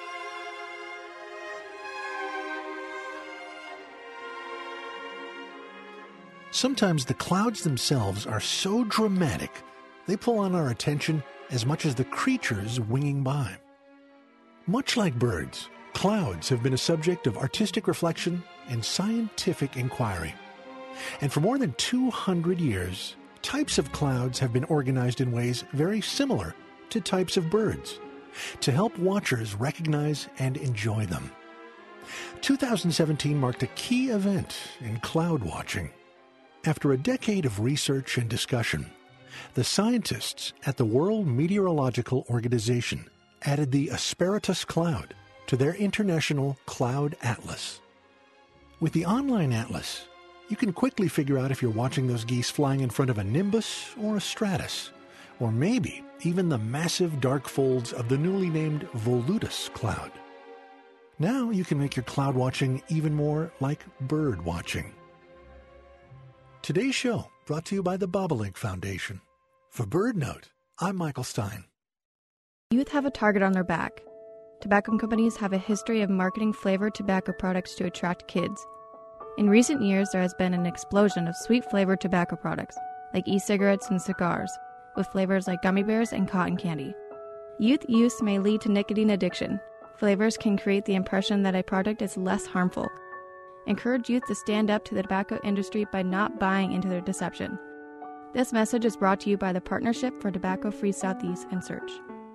[SPEAKER 16] Sometimes the clouds themselves are so dramatic, they pull on our attention as much as the creatures winging by. Much like birds, clouds have been a subject of artistic reflection and scientific inquiry. And for more than two hundred years, types of clouds have been organized in ways very similar to types of birds, to help watchers recognize and enjoy them. two thousand seventeen marked a key event in cloud watching. After a decade of research and discussion, the scientists at the World Meteorological Organization added the Asperitas cloud to their International Cloud Atlas. With the online atlas, you can quickly figure out if you're watching those geese flying in front of a nimbus or a stratus, or maybe even the massive dark folds of the newly named Volutus cloud. Now you can make your cloud watching even more like bird watching. Today's show brought to you by the Bobolink Foundation. For BirdNote, I'm Michael Stein.
[SPEAKER 17] Youth have a target on their back. Tobacco companies have a history of marketing flavored tobacco products to attract kids. In recent years, there has been an explosion of sweet-flavored tobacco products, like e-cigarettes and cigars, with flavors like gummy bears and cotton candy. Youth use may lead to nicotine addiction. Flavors can create the impression that a product is less harmful. Encourage youth to stand up to the tobacco industry by not buying into their deception. This message is brought to you by the Partnership for Tobacco-Free Southeast and Search.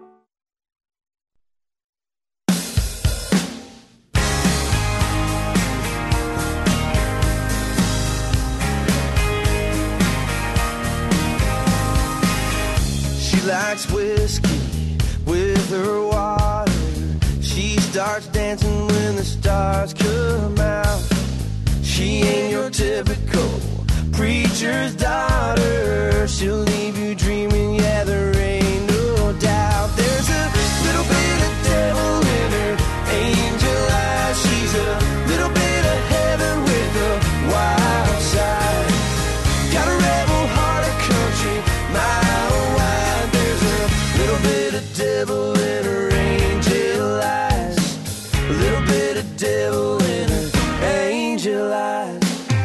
[SPEAKER 18] She likes whiskey with her water. She starts dancing when the stars come out. She ain't your typical preacher's daughter. She'll leave you dreaming, yeah, there ain't no doubt. There's a little bit of devil in her angel eyes. She's a little bit of heaven with a wild side. Got a rebel heart of country, mile wide. There's a little bit of devil in her angel eyes. A little bit of devil in her angel eyes.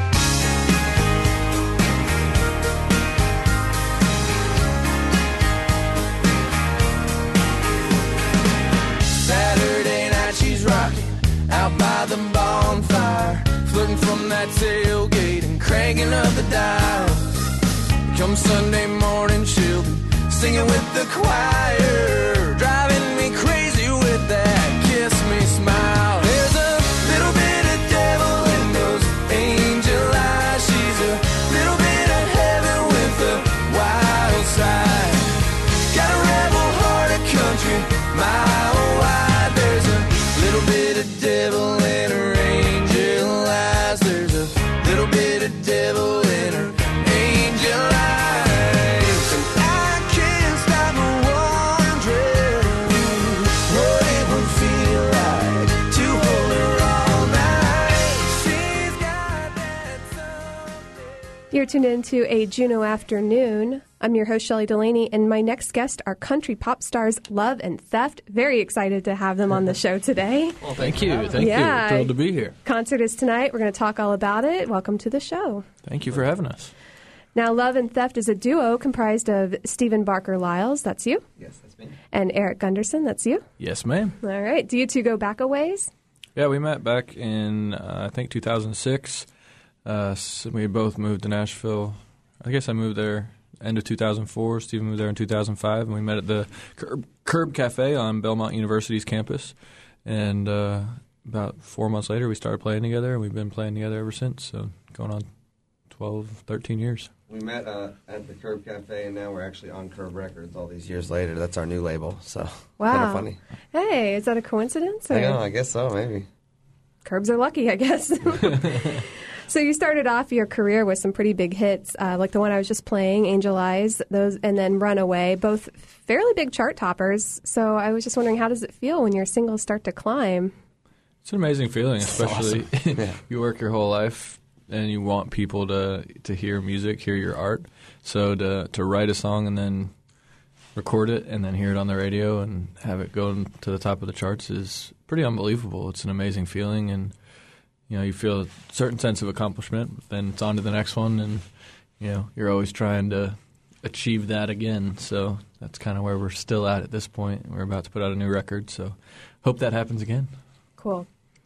[SPEAKER 18] Saturday night she's rocking out by the bonfire, flirting from that tailgate and cranking up the dial. Come Sunday morning she'll be singing with the choir, driving me crazy with that kiss me smile. There's a little bit of devil in those angel eyes. She's a little bit of heaven with a wild side. Got a rebel heart of country, mile wide. There's a little bit of devil in her angel eyes. There's a little bit of devil in her angel eyes. And I can't stop wondering what it would feel like to hold her all night. She's got that someday.
[SPEAKER 1] You're tuned into a Juno afternoon. I'm your host, Shelley Delaney, and my next guest are country pop stars Love and Theft. Very excited to have them on the show today.
[SPEAKER 19] Well, thank you. Thank
[SPEAKER 1] Yeah.
[SPEAKER 19] you. Thrilled to be here.
[SPEAKER 1] Concert is tonight. We're going to talk all about it. Welcome to the show.
[SPEAKER 19] Thank you for having us.
[SPEAKER 1] Now, Love and Theft is a duo comprised of Stephen Barker-Lyles, that's you.
[SPEAKER 19] Yes, that's me.
[SPEAKER 1] And Eric Gunderson, that's you.
[SPEAKER 19] Yes, ma'am.
[SPEAKER 1] All right. Do you two go back a ways?
[SPEAKER 19] Yeah, we met back in, uh, I think, two thousand six. Uh, so we both moved to Nashville. I guess I moved there end of two thousand four. Stephen moved there in two thousand five, and we met at the Curb, Curb Cafe on Belmont University's campus. And uh, about four months later, we started playing together, and we've been playing together ever since. So going on twelve, thirteen years.
[SPEAKER 20] We met uh, at the Curb Cafe, and now we're actually on Curb Records all these years later. That's our new label, so
[SPEAKER 1] Wow.
[SPEAKER 20] kind of funny.
[SPEAKER 1] Hey, is that a coincidence?
[SPEAKER 20] I
[SPEAKER 1] or-
[SPEAKER 20] know, I guess so, maybe.
[SPEAKER 1] Curbs are lucky, I guess. So you started off your career with some pretty big hits, uh, like the one I was just playing, Angel Eyes, those, and then Runaway, both fairly big chart toppers. So I was just wondering, how does it feel when your singles start to climb?
[SPEAKER 19] It's an amazing feeling,
[SPEAKER 20] It's
[SPEAKER 19] especially
[SPEAKER 20] awesome. Yeah.
[SPEAKER 19] you work your whole life and you want people to to hear music, hear your art. So to to write a song and then record it and then hear it on the radio and have it go to the top of the charts is pretty unbelievable. It's an amazing feeling, and you know you feel a certain sense of accomplishment. But then it's on to the next one, and you know you're always trying to achieve that again. So that's kind of where we're still at at this point. We're about to put out a new record, so hope that happens again.
[SPEAKER 1] Cool.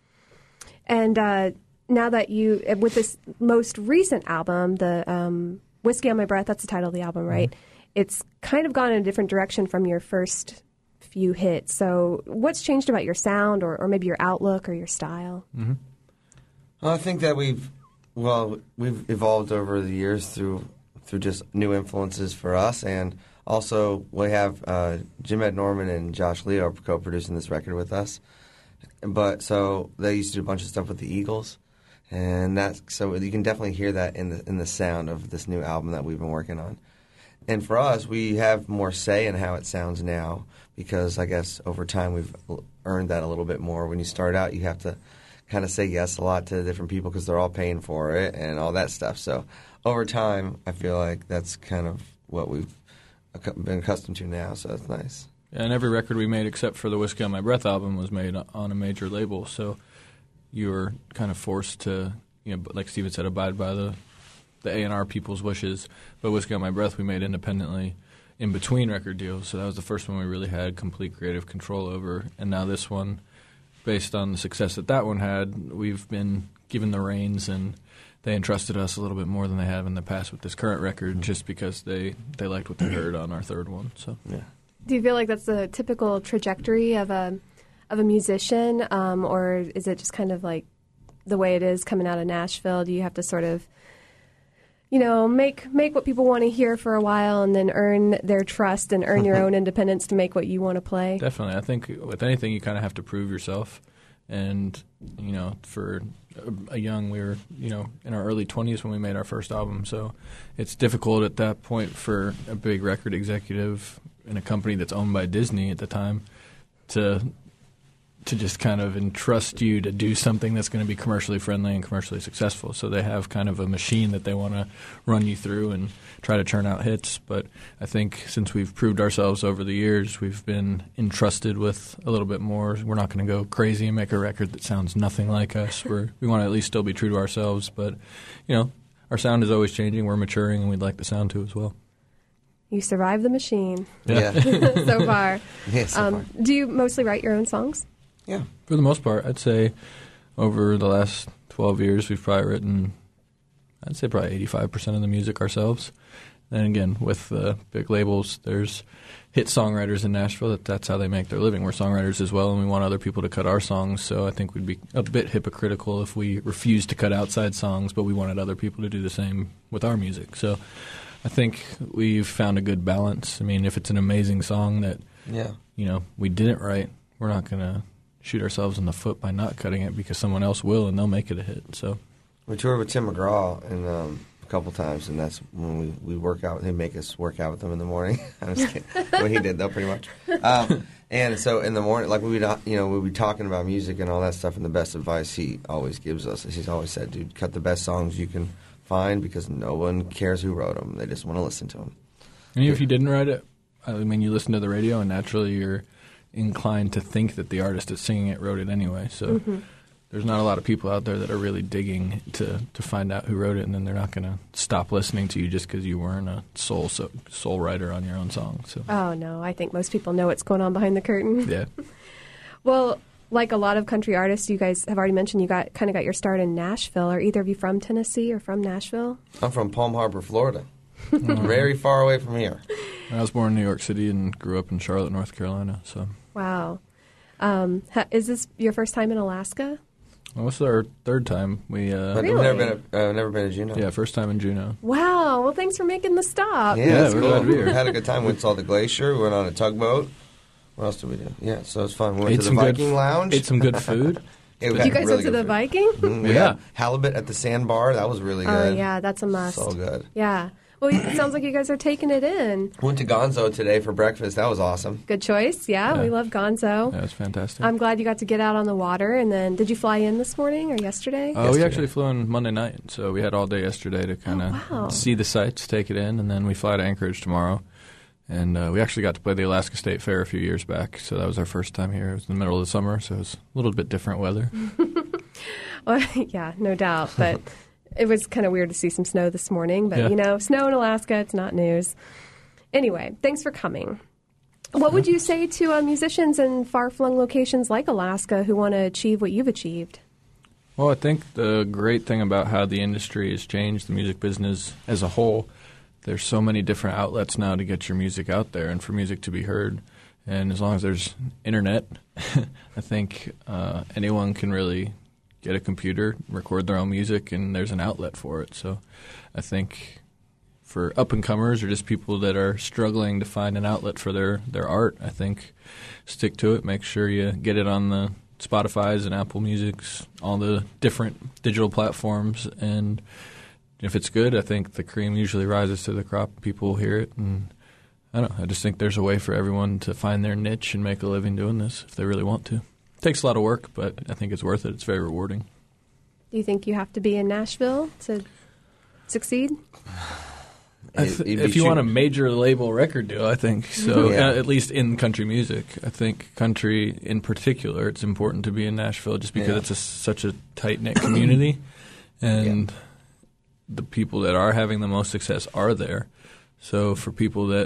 [SPEAKER 1] And uh, now that you, with this most recent album, the um, Whiskey on My Breath, that's the title of the album, right? Mm-hmm. It's kind of gone in a different direction from your first few hits. So what's changed about your sound or, or maybe your outlook or your style?
[SPEAKER 19] Mm-hmm.
[SPEAKER 20] Well, I think that we've, well, we've evolved over the years through through just new influences for us, and also we have uh, Jim Ed Norman and Josh Leo co-producing this record with us. But so they used to do a bunch of stuff with the Eagles, and that's so you can definitely hear that in the in the sound of this new album that we've been working on. and for us, we have more say in how it sounds now because I guess over time we've earned that a little bit more. When you start out, you have to kind of say yes a lot to different people because they're all paying for it and all that stuff. So over time, I feel like that's kind of what we've been accustomed to now, so it's nice.
[SPEAKER 19] And every record we made except for the Whiskey on My Breath album was made on a major label, so you were kind of forced to, you know, like Steven said, abide by the the A and R people's wishes. But Whiskey on My Breath we made independently in between record deals, so that was the first one we really had complete creative control over. And now this one, based on the success that that one had, we've been given the reins, and they entrusted us a little bit more than they have in the past with this current record, just because they, they liked what they heard on our third one. So yeah.
[SPEAKER 1] Do you feel like that's the typical trajectory of a of a musician, um, or is it just kind of like the way it is coming out of Nashville? Do you have to sort of, you know, make make what people want to hear for a while and then earn their trust and earn your own independence to make what you want to play?
[SPEAKER 19] Definitely. I think with anything, you kind of have to prove yourself. And, you know, for a young, we were, you know, in our early twenties when we made our first album. So it's difficult at that point for a big record executive in a company that's owned by Disney at the time to to just kind of entrust you to do something that's going to be commercially friendly and commercially successful. So they have kind of a machine that they want to run you through and try to churn out hits. But I think since we've proved ourselves over the years, we've been entrusted with a little bit more. We're not going to go crazy and make a record that sounds nothing like us. We're, we want to at least still be true to ourselves. But, you know, our sound is always changing. We're maturing, and we'd like the sound to as well.
[SPEAKER 1] You survived the machine.
[SPEAKER 19] Yeah.
[SPEAKER 1] so far.
[SPEAKER 20] Yeah, so
[SPEAKER 1] um,
[SPEAKER 20] far.
[SPEAKER 1] Do you mostly write your own songs?
[SPEAKER 20] Yeah.
[SPEAKER 19] For the most part, I'd say over the last twelve years, we've probably written, I'd say probably eighty-five percent of the music ourselves. And again, with the big labels, there's hit songwriters in Nashville. That that's how they make their living. We're songwriters as well, and we want other people to cut our songs. So I think we'd be a bit hypocritical if we refused to cut outside songs, but we wanted other people to do the same with our music. So I think we've found a good balance. I mean, if it's an amazing song that,
[SPEAKER 20] yeah.
[SPEAKER 19] you know, we didn't write, we're not going to shoot ourselves in the foot by not cutting it because someone else will, and they'll make it a hit. So
[SPEAKER 20] we toured with Tim McGraw and um, a couple times, and that's when we, we work out. They make us work out with them in the morning. I'm just kidding. What he did, though, pretty much. Um, and so in the morning, like we would, you know, we'd be talking about music and all that stuff, and the best advice he always gives us is he's always said, "Dude, cut the best songs you can find because no one cares who wrote them. They just want to listen to them."
[SPEAKER 19] And if you didn't write it, I mean, you listen to the radio, and naturally you're inclined to think that the artist that's singing it wrote it anyway. So
[SPEAKER 1] mm-hmm.
[SPEAKER 19] there's not a lot of people out there that are really digging to, to find out who wrote it, and then they're not going to stop listening to you just because you weren't a sole so, sole writer on your own song. So
[SPEAKER 1] oh no, I think most people know what's going on behind the curtain.
[SPEAKER 19] Yeah.
[SPEAKER 1] Well, like a lot of country artists, you guys have already mentioned you got kind of got your start in Nashville. Are either of you from Tennessee or from Nashville?
[SPEAKER 20] I'm from Palm Harbor, Florida. Very far away from here.
[SPEAKER 19] I was born in New York City and grew up in Charlotte, North Carolina. So
[SPEAKER 1] wow. Um, ha- is this your first time in Alaska?
[SPEAKER 19] Well, this is our third time. We uh,
[SPEAKER 1] Really?
[SPEAKER 20] I've never been, a, uh, never been to Juneau.
[SPEAKER 19] Yeah, first time in Juneau.
[SPEAKER 1] Wow. Well, thanks for making the stop.
[SPEAKER 20] Yeah,
[SPEAKER 19] Yeah,
[SPEAKER 20] that's
[SPEAKER 19] we're
[SPEAKER 20] cool.
[SPEAKER 19] glad to be here.
[SPEAKER 20] We had a good time. Went saw the glacier. We went on a tugboat. What else did we do? Yeah, so it was fun. We went
[SPEAKER 19] Ate
[SPEAKER 20] to the
[SPEAKER 19] some good-
[SPEAKER 20] Viking Lounge.
[SPEAKER 19] ate some good food.
[SPEAKER 20] Yeah, we
[SPEAKER 1] You
[SPEAKER 20] had
[SPEAKER 1] guys
[SPEAKER 20] really
[SPEAKER 1] went to
[SPEAKER 20] good
[SPEAKER 1] the
[SPEAKER 20] food.
[SPEAKER 1] Viking?
[SPEAKER 20] Mhm, we
[SPEAKER 19] Yeah.
[SPEAKER 20] had halibut at the sandbar. That was really
[SPEAKER 1] Oh,
[SPEAKER 20] good.
[SPEAKER 1] yeah, that's a must.
[SPEAKER 20] So good.
[SPEAKER 1] Yeah. Well, it sounds like you guys are taking it in.
[SPEAKER 20] Went to Gonzo today for breakfast. That was awesome.
[SPEAKER 1] Good choice. Yeah,
[SPEAKER 19] Yeah.
[SPEAKER 1] we love Gonzo.
[SPEAKER 19] Yeah, it's fantastic.
[SPEAKER 1] I'm glad you got to get out on the water. And then, did you fly in this morning or yesterday?
[SPEAKER 19] Uh, we actually flew in Monday night, so we had all day yesterday to kind of
[SPEAKER 1] Oh, wow.
[SPEAKER 19] see the sights, take it in, and then we fly to Anchorage tomorrow. And uh, we actually got to play the Alaska State Fair a few years back, so that was our first time here. It was in the middle of the summer, so it was a little bit different weather.
[SPEAKER 1] Well, yeah, no doubt. But it was kind of weird to see some snow this morning. But,
[SPEAKER 19] Yeah.
[SPEAKER 1] you know, snow in Alaska, it's not news. Anyway, thanks for coming. What would you say to uh, musicians in far-flung locations like Alaska who want to achieve what you've achieved?
[SPEAKER 19] Well, I think the great thing about how the industry has changed, the music business as a whole, there's so many different outlets now to get your music out there and for music to be heard. And as long as there's internet, I think uh, anyone can really get a computer, record their own music, and there's an outlet for it. So I think for up-and-comers or just people that are struggling to find an outlet for their, their art, I think stick to it. Make sure you get it on the Spotify's and Apple Music's, all the different digital platforms, and if it's good, I think the cream usually rises to the crop. People will hear it, and I don't know. I just think there's a way for everyone to find their niche and make a living doing this if they really want to. It takes a lot of work, but I think it's worth it. It's very rewarding.
[SPEAKER 1] Do you think you have to be in Nashville to succeed?
[SPEAKER 19] Th- if you want a major label record deal, I think so.
[SPEAKER 20] Yeah.
[SPEAKER 19] Uh, at least in country music, I think country in particular, it's important to be in Nashville just because
[SPEAKER 20] Yeah.
[SPEAKER 19] it's a, such a tight knit community, and yeah. the people that are having the most success are there. So for people that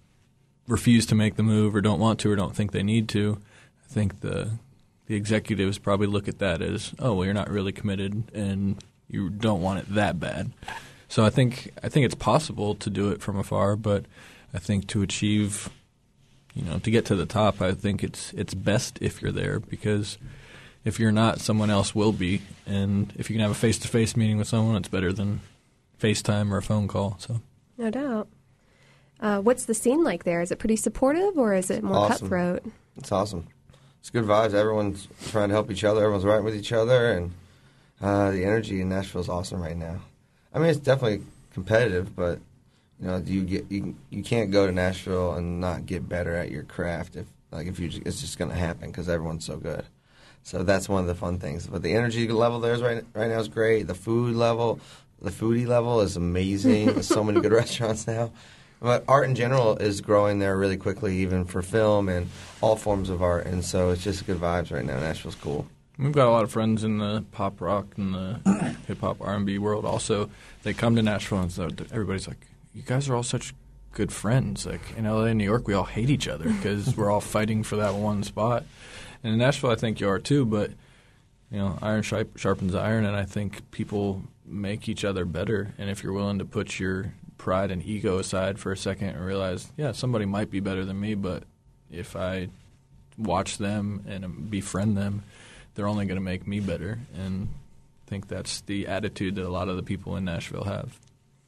[SPEAKER 19] refuse to make the move or don't want to or don't think they need to, I think the the executives probably look at that as, oh, well, you're not really committed and you don't want it that bad. So I think I think it's possible to do it from afar, but I think to achieve, you know, to get to the top, I think it's it's best if you're there, because if you're not, someone else will be, and if you can have a face-to-face meeting with someone, it's better than FaceTime or a phone call. So
[SPEAKER 1] no doubt. Uh, what's the scene like there? Is it pretty supportive, or is it more
[SPEAKER 20] Awesome.
[SPEAKER 1] cutthroat?
[SPEAKER 20] It's awesome. It's good vibes. Everyone's trying to help each other. Everyone's writing with each other, and uh, the energy in Nashville is awesome right now. I mean, it's definitely competitive, but you know, you get you you can't go to Nashville and not get better at your craft. If like if you, it's just going to happen because everyone's so good. So that's one of the fun things. But the energy level there is right right now is great. The food level, the foodie level is amazing. There's so many good restaurants now. But art in general is growing there really quickly, even for film and all forms of art. And so it's just good vibes right now. Nashville's cool.
[SPEAKER 19] We've got a lot of friends in the pop rock and the hip hop R and B world. Also, they come to Nashville and so everybody's like, "You guys are all such good friends." Like in L A and New York, we all hate each other because we're all fighting for that one spot. And in Nashville, I think you are too. But you know, iron sharpens iron, and I think people make each other better. And if you're willing to put your pride and ego aside for a second and realize, yeah, somebody might be better than me, but if I watch them and befriend them, they're only going to make me better. And I think that's the attitude that a lot of the people in Nashville have.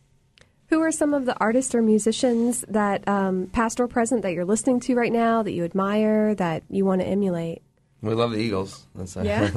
[SPEAKER 1] Who are some of the artists or musicians that, um, past or present, that you're listening to right now, that you admire, that you want to emulate?
[SPEAKER 20] We love the Eagles. That's uh,
[SPEAKER 1] yeah.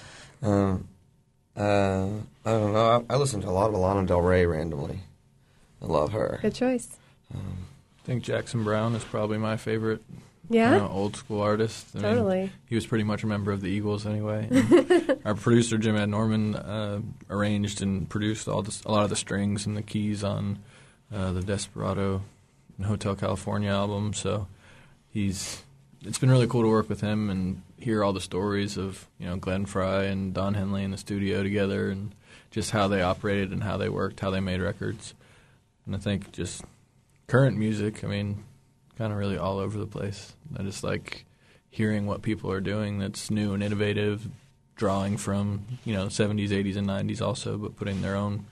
[SPEAKER 20] um, uh, I don't know. I, I listen to a lot of Lana Del Rey randomly. I love her.
[SPEAKER 1] Good choice.
[SPEAKER 20] Um,
[SPEAKER 19] I think Jackson Browne is probably my favorite.
[SPEAKER 1] Yeah?
[SPEAKER 19] You know, old school artist. I
[SPEAKER 1] totally.
[SPEAKER 19] Mean, he was pretty much a member of the Eagles anyway. Our producer, Jim Ed Norman, uh, arranged and produced all this, a lot of the strings and the keys on uh, the Desperado and Hotel California album. So he's it's been really cool to work with him and hear all the stories of, you know, Glenn Frey and Don Henley in the studio together and just how they operated and how they worked, how they made records. And I think just current music, I mean, kind of really all over the place. I just like hearing what people are doing that's new and innovative, drawing from, you know, seventies, eighties, and nineties also, but putting their own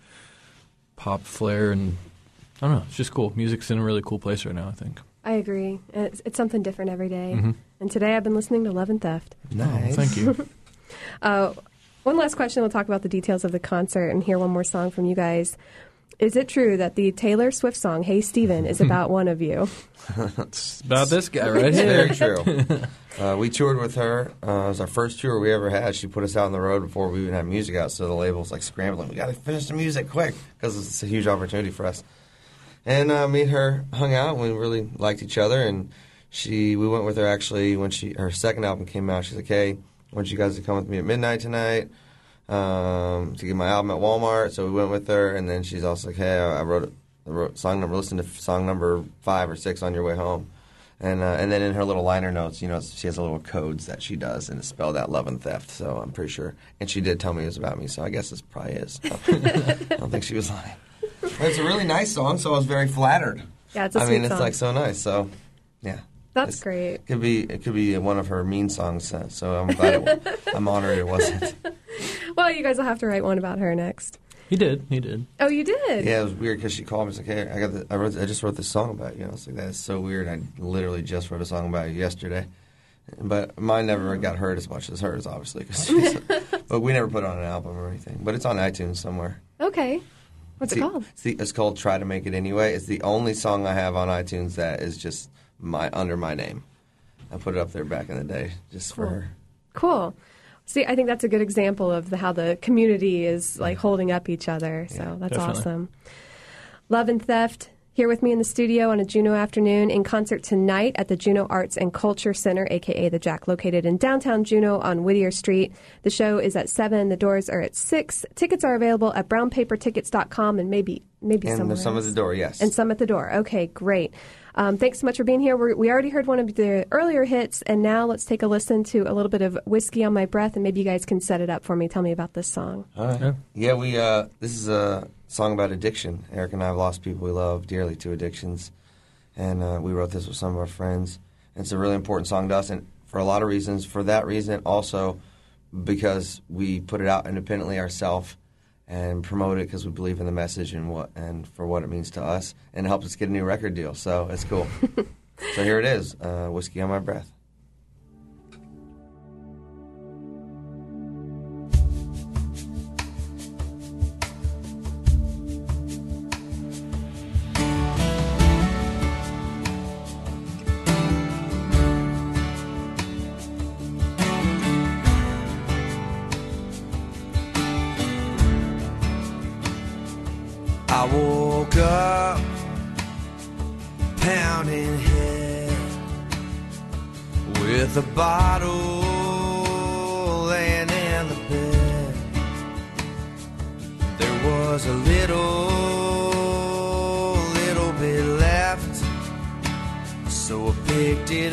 [SPEAKER 19] pop flair. And I don't know, it's just cool. Music's in a really cool place right now, I think.
[SPEAKER 1] I agree. It's, it's something different every day.
[SPEAKER 19] Mm-hmm.
[SPEAKER 1] And today I've been listening to Love and Theft.
[SPEAKER 20] Nice.
[SPEAKER 19] Oh, thank you.
[SPEAKER 1] uh, one last question. We'll talk about the details of the concert and hear one more song from you guys. Is it true that the Taylor Swift song, Hey Stephen, is about one of you?
[SPEAKER 19] It's about this guy right
[SPEAKER 20] It's
[SPEAKER 19] here.
[SPEAKER 20] very true. Uh, we toured with her. Uh, it was our first tour we ever had. She put us out on the road before we even had music out, so the label's like scrambling. We got to finish the music quick because it's a huge opportunity for us. And uh, me and her hung out. And we really liked each other, and she we went with her actually when she her second album came out. She's like, "Hey, I want you guys to come with me at midnight tonight." Um, to get my album at Walmart, so we went with her, and then she's also like, "Hey, I, I wrote, I wrote song number. Listen to song number five or six on your way home," and uh, and then in her little liner notes, you know, she has a little codes that she does, and it's spelled out Love and Theft. So I'm pretty sure, and she did tell me it was about me, so I guess this probably is. I don't think she was lying. But it's a really nice song, so I was very flattered.
[SPEAKER 1] Yeah, it's a
[SPEAKER 20] I
[SPEAKER 1] sweet
[SPEAKER 20] mean, it's
[SPEAKER 1] song.
[SPEAKER 20] like so nice. So, yeah.
[SPEAKER 1] That's
[SPEAKER 20] It's-
[SPEAKER 1] great.
[SPEAKER 20] It could be it could be one of her mean songs, uh, so I'm glad it, I'm honored it wasn't.
[SPEAKER 1] Well, you guys will have to write one about her next.
[SPEAKER 19] He did. He did.
[SPEAKER 1] Oh, you did?
[SPEAKER 20] Yeah, it was weird because she called me. She's like, "Hey, I got the, I wrote I just wrote this song about you." I was like, "That is so weird. I literally just wrote a song about you yesterday." But mine never got heard as much as hers, obviously. 'Cause she's, but we never put it on an album or anything. But it's on iTunes somewhere.
[SPEAKER 1] Okay. What's
[SPEAKER 20] it's
[SPEAKER 1] it
[SPEAKER 20] the,
[SPEAKER 1] called?
[SPEAKER 20] It's, the, it's called "Try to Make It Anyway." It's the only song I have on iTunes that is just my under my name. I put it up there back in the day just for
[SPEAKER 1] Cool.
[SPEAKER 20] her.
[SPEAKER 1] Cool. See, I think that's a good example of the, how the community is like holding up each other. So
[SPEAKER 21] Yeah,
[SPEAKER 1] that's
[SPEAKER 21] definitely.
[SPEAKER 1] awesome. Love and Theft here with me in the studio on a Juneau afternoon in concert tonight at the Juneau Arts and Culture Center, a k a. The Jack, located in downtown Juneau on Whittier Street. The show is at seven. The doors are at six. Tickets are available at brown paper tickets dot com and maybe maybe
[SPEAKER 20] And
[SPEAKER 1] somewhere
[SPEAKER 20] there's some
[SPEAKER 1] else.
[SPEAKER 20] at the door, yes.
[SPEAKER 1] And some at the door. Okay, great. Um, thanks so much for being here. We're, we already heard one of the earlier hits, and now let's take a listen to a little bit of Whiskey on My Breath, and maybe you guys can set it up for me. Tell me about this song.
[SPEAKER 20] All right. Yeah, yeah we. Uh, this is a song about addiction. Eric and I have lost people we love dearly to addictions, and uh, we wrote this with some of our friends. And it's a really important song to us, and for a lot of reasons. For that reason, also because we put it out independently ourselves and promote it because we believe in the message and what and for what it means to us, and it helped us get a new record deal. So it's cool. So here it is, uh, Whiskey on My Breath.
[SPEAKER 18] I woke up pounding head with a bottle laying in the bed. There was a little, little bit left, so I picked it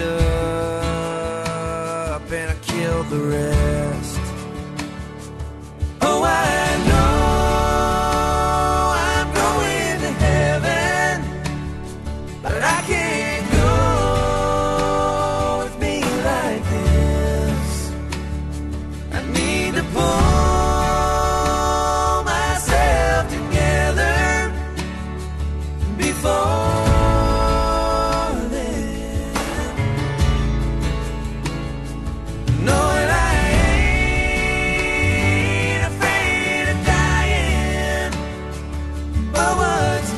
[SPEAKER 18] up and I killed the rest. Oh, I know I can't go with me like this. I need to pull myself together before then. Knowing I ain't afraid of dying, but what's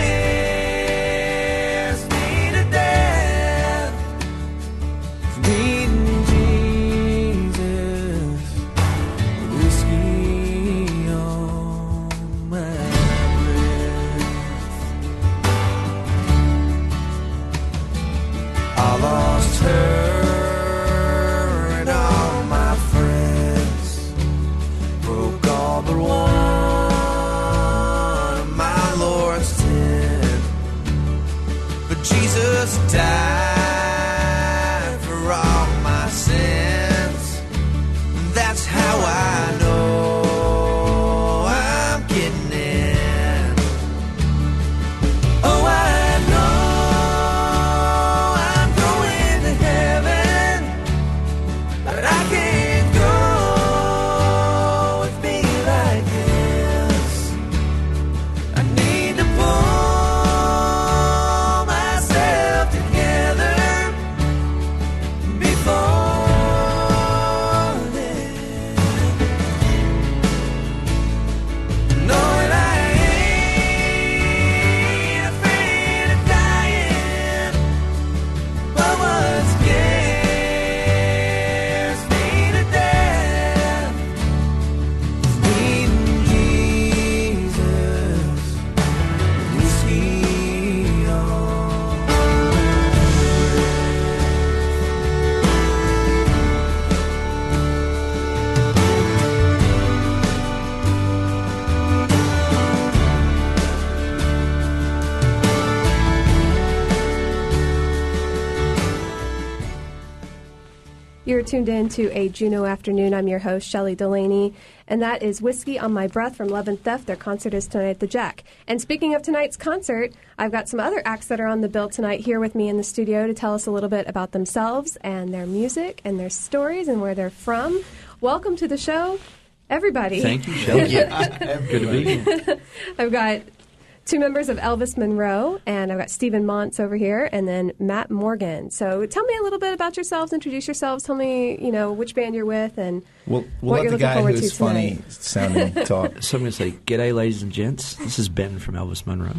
[SPEAKER 18] died for all my sins. That's how I know I'm getting in. Oh, I know I'm going to heaven, but I can't go with me like this. I need to pull
[SPEAKER 1] You're tuned in to a Juneau Afternoon. I'm your host, Shelley Delaney, and that is Whiskey on My Breath from Love and Theft. Their concert is tonight at the Jack. And speaking of tonight's concert, I've got some other acts that are on the bill tonight here with me in the studio to tell us a little bit about themselves and their music and their stories and where they're from. Welcome to the show, everybody.
[SPEAKER 21] Thank you, Shelley. Good to be here.
[SPEAKER 1] I've got two members of Elvis Monroe, and I've got Stephen Montz over here, and then Matt Morgan. So tell me a little bit about yourselves, introduce yourselves, tell me, you know, which band you're with, and
[SPEAKER 21] we'll,
[SPEAKER 1] what
[SPEAKER 21] we'll let
[SPEAKER 1] you're
[SPEAKER 21] the
[SPEAKER 1] looking
[SPEAKER 21] guy
[SPEAKER 1] forward
[SPEAKER 21] who's
[SPEAKER 1] to
[SPEAKER 21] funny
[SPEAKER 1] tonight.
[SPEAKER 21] sounding talk.
[SPEAKER 22] So I'm going to say, g'day, ladies and gents. This is Ben from Elvis Monroe.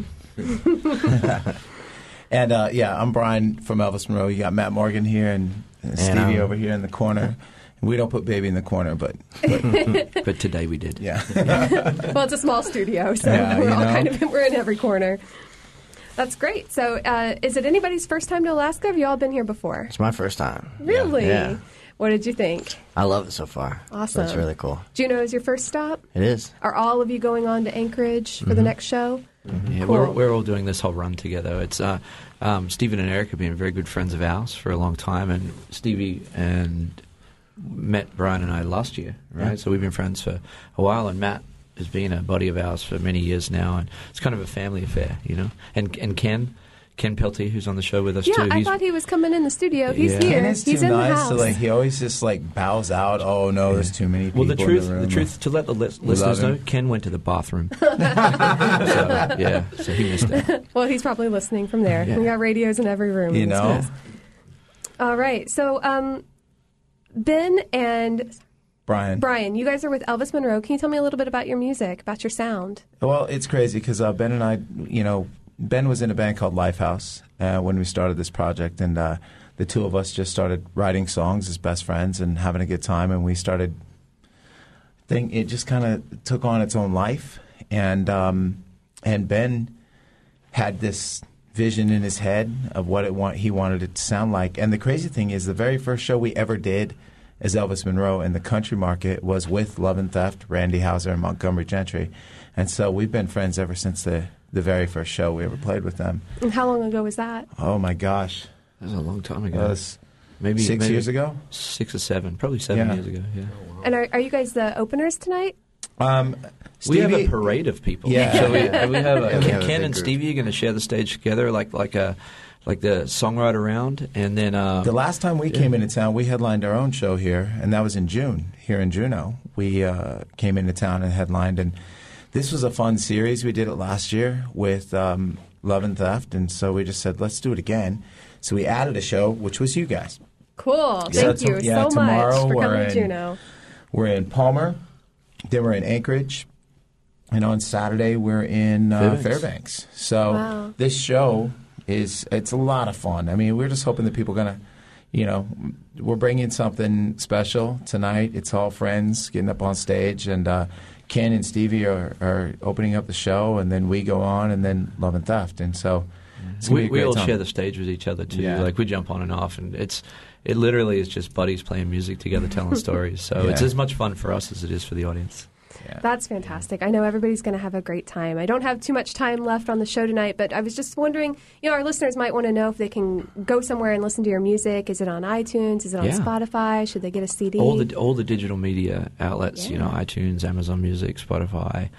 [SPEAKER 21] And, uh, yeah, I'm Brian from Elvis Monroe. You got Matt Morgan here and, and Stevie
[SPEAKER 22] I'm-
[SPEAKER 21] over here in the corner.
[SPEAKER 4] We don't put baby in the corner, but
[SPEAKER 22] but, but today we did.
[SPEAKER 4] Yeah.
[SPEAKER 1] Well, it's a small studio, so
[SPEAKER 4] Yeah,
[SPEAKER 1] we're
[SPEAKER 4] you
[SPEAKER 1] all
[SPEAKER 4] know?
[SPEAKER 1] kind of we're in every corner. That's great. So, uh, is it anybody's first time to Alaska? Have you all been here before?
[SPEAKER 5] It's my first time.
[SPEAKER 1] Really?
[SPEAKER 5] Yeah.
[SPEAKER 1] What did you think?
[SPEAKER 5] I love it so far.
[SPEAKER 1] Awesome.
[SPEAKER 5] It's really cool.
[SPEAKER 1] Juneau is your first stop?
[SPEAKER 5] It is.
[SPEAKER 1] Are all of you going on to Anchorage for the
[SPEAKER 22] Mhm.
[SPEAKER 1] next show?
[SPEAKER 22] Yeah,
[SPEAKER 1] Cool.
[SPEAKER 22] we're, we're all doing this whole run together. It's uh, um, Stephen and Eric have been very good friends of ours for a long time, and Stevie and met Brian and I last year, right?
[SPEAKER 4] Yeah.
[SPEAKER 22] So we've been friends for a while, and Matt has been a buddy of ours for many years now, and it's kind of a family affair, you know. And and Ken, Ken Peltier, who's on the show with us
[SPEAKER 1] Yeah,
[SPEAKER 22] too.
[SPEAKER 1] I
[SPEAKER 22] he's,
[SPEAKER 1] thought he was coming in the studio. He's
[SPEAKER 22] Yeah.
[SPEAKER 1] here.
[SPEAKER 4] Ken is
[SPEAKER 1] He's
[SPEAKER 4] too
[SPEAKER 1] in the
[SPEAKER 4] nice,
[SPEAKER 1] house.
[SPEAKER 4] so like he always just like bows out. Oh no, there's too many people.
[SPEAKER 22] well, the truth,
[SPEAKER 4] in the, room.
[SPEAKER 22] the truth, to let the lis-
[SPEAKER 4] We
[SPEAKER 22] listeners
[SPEAKER 4] love
[SPEAKER 22] know,
[SPEAKER 4] him.
[SPEAKER 22] Ken went to the bathroom. so, yeah, so he missed it.
[SPEAKER 1] Well, he's probably listening from there.
[SPEAKER 22] Yeah.
[SPEAKER 1] We got radios in every room.
[SPEAKER 4] You
[SPEAKER 1] in this
[SPEAKER 4] know?
[SPEAKER 1] place. All right. So, um, Ben and
[SPEAKER 4] Brian.
[SPEAKER 1] Brian, you guys are with Elvis Monroe. Can you tell me a little bit about your music, about your sound?
[SPEAKER 4] Well, it's crazy because uh, Ben and I, you know, Ben was in a band called Lifehouse uh, when we started this project, and uh, the two of us just started writing songs as best friends and having a good time, and we started. Think it just kind of took on its own life, and um, and Ben had this vision in his head of what it want he wanted it to sound like, and the crazy thing is, the very first show we ever did as Elvis Monroe in the country market was with Love and Theft, Randy Houser, and Montgomery Gentry, and so we've been friends ever since the the very first show we ever played with them.
[SPEAKER 1] And how long ago was that?
[SPEAKER 4] Oh my gosh,
[SPEAKER 22] That was a long time ago.
[SPEAKER 4] That was
[SPEAKER 22] maybe
[SPEAKER 4] six
[SPEAKER 22] maybe
[SPEAKER 4] years ago.
[SPEAKER 22] Six or seven, probably seven
[SPEAKER 4] Yeah.
[SPEAKER 22] years ago. Yeah.
[SPEAKER 1] And are, are you guys the openers tonight?
[SPEAKER 4] Um,
[SPEAKER 22] we have a
[SPEAKER 4] Stevie-
[SPEAKER 22] parade of people.
[SPEAKER 4] Yeah.
[SPEAKER 22] So we, we have a,
[SPEAKER 4] Yeah, we
[SPEAKER 22] Ken,
[SPEAKER 4] have a
[SPEAKER 22] Ken
[SPEAKER 4] big
[SPEAKER 22] and
[SPEAKER 4] group.
[SPEAKER 22] Stevie are going to share the stage together, like like a like the songwriter round, and then um,
[SPEAKER 4] The last time we came into town, we headlined our own show here, and that was in June, here in Juneau. We uh, came into town and headlined, and this was a fun series. We did it last year with um, Love and Theft, and so we just said, let's do it again. So we added a show, which was you guys.
[SPEAKER 1] Cool.
[SPEAKER 4] So
[SPEAKER 1] Thank you
[SPEAKER 4] to- yeah,
[SPEAKER 1] so
[SPEAKER 4] tomorrow
[SPEAKER 1] much for
[SPEAKER 4] we're
[SPEAKER 1] coming
[SPEAKER 4] in-
[SPEAKER 1] to Juneau.
[SPEAKER 4] We're in Palmer, then we're in Anchorage, and on Saturday we're in uh,
[SPEAKER 22] Fairbanks.
[SPEAKER 4] Fairbanks. So
[SPEAKER 1] Wow.
[SPEAKER 4] this show is it's a lot of fun. I mean, we're just hoping that people are gonna, you know, we're bringing something special tonight. It's all friends getting up on stage, and uh, Ken and Stevie are, are opening up the show, and then we go on, and then Love and Theft, and so it's gonna
[SPEAKER 22] we,
[SPEAKER 4] be a
[SPEAKER 22] we
[SPEAKER 4] great
[SPEAKER 22] all
[SPEAKER 4] time.
[SPEAKER 22] share the stage with each other too.
[SPEAKER 4] Yeah.
[SPEAKER 22] Like we jump on and off, and it's it literally is just buddies playing music together, telling stories. So it's
[SPEAKER 4] Yeah.
[SPEAKER 22] as much fun for us as it is for the audience.
[SPEAKER 1] That's fantastic. I know everybody's going to have a great time. I don't have too much time left on the show tonight, but I was just wondering, you know, our listeners might want to know if they can go somewhere and listen to your music. Is it on iTunes? Is it on
[SPEAKER 22] Yeah.
[SPEAKER 1] Spotify? Should they get a C D?
[SPEAKER 22] All the all the digital media outlets, you know,
[SPEAKER 1] Yeah.
[SPEAKER 22] iTunes, Amazon Music, Spotify,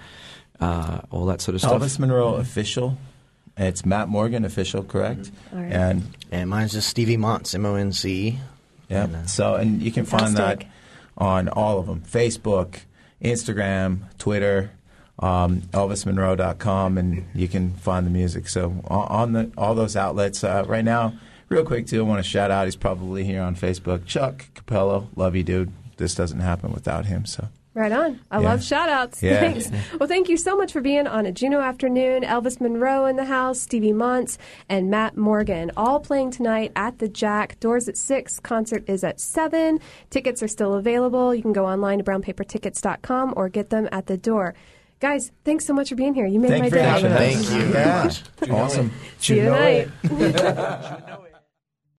[SPEAKER 22] uh, all that sort of stuff.
[SPEAKER 4] Elvis Monroe official. It's Matt Morgan official, correct?
[SPEAKER 1] All right.
[SPEAKER 4] And
[SPEAKER 5] And mine's just Stevie Montz, M O N C.
[SPEAKER 4] yeah,
[SPEAKER 5] And, uh,
[SPEAKER 4] so and you can find that
[SPEAKER 1] Fantastic.
[SPEAKER 4] on all of them: Facebook, Instagram, Twitter, um, Elvis Monroe dot com, and you can find the music. So on, on the all those outlets uh, right now. Real quick too, I want to shout out. He's probably here on Facebook. Chuck Capello, love you, dude. This doesn't happen without him. So.
[SPEAKER 1] Right on. I
[SPEAKER 4] Yeah.
[SPEAKER 1] love shout-outs.
[SPEAKER 4] Yeah.
[SPEAKER 1] Thanks. Well, thank you so much for being on a Juneau afternoon. Elvis Monroe in the house, Stevie Montz, and Matt Morgan, all playing tonight at the Jack. Doors at six. Concert is at seven. Tickets are still available. You can go online to brown paper tickets dot com or get them at the door. Guys, thanks so much for being here. You made
[SPEAKER 4] Thank
[SPEAKER 1] my
[SPEAKER 4] you for
[SPEAKER 1] day.
[SPEAKER 4] having us.
[SPEAKER 5] Thank you.
[SPEAKER 4] Yeah. Awesome.
[SPEAKER 1] See you
[SPEAKER 4] know
[SPEAKER 1] tonight.
[SPEAKER 4] it.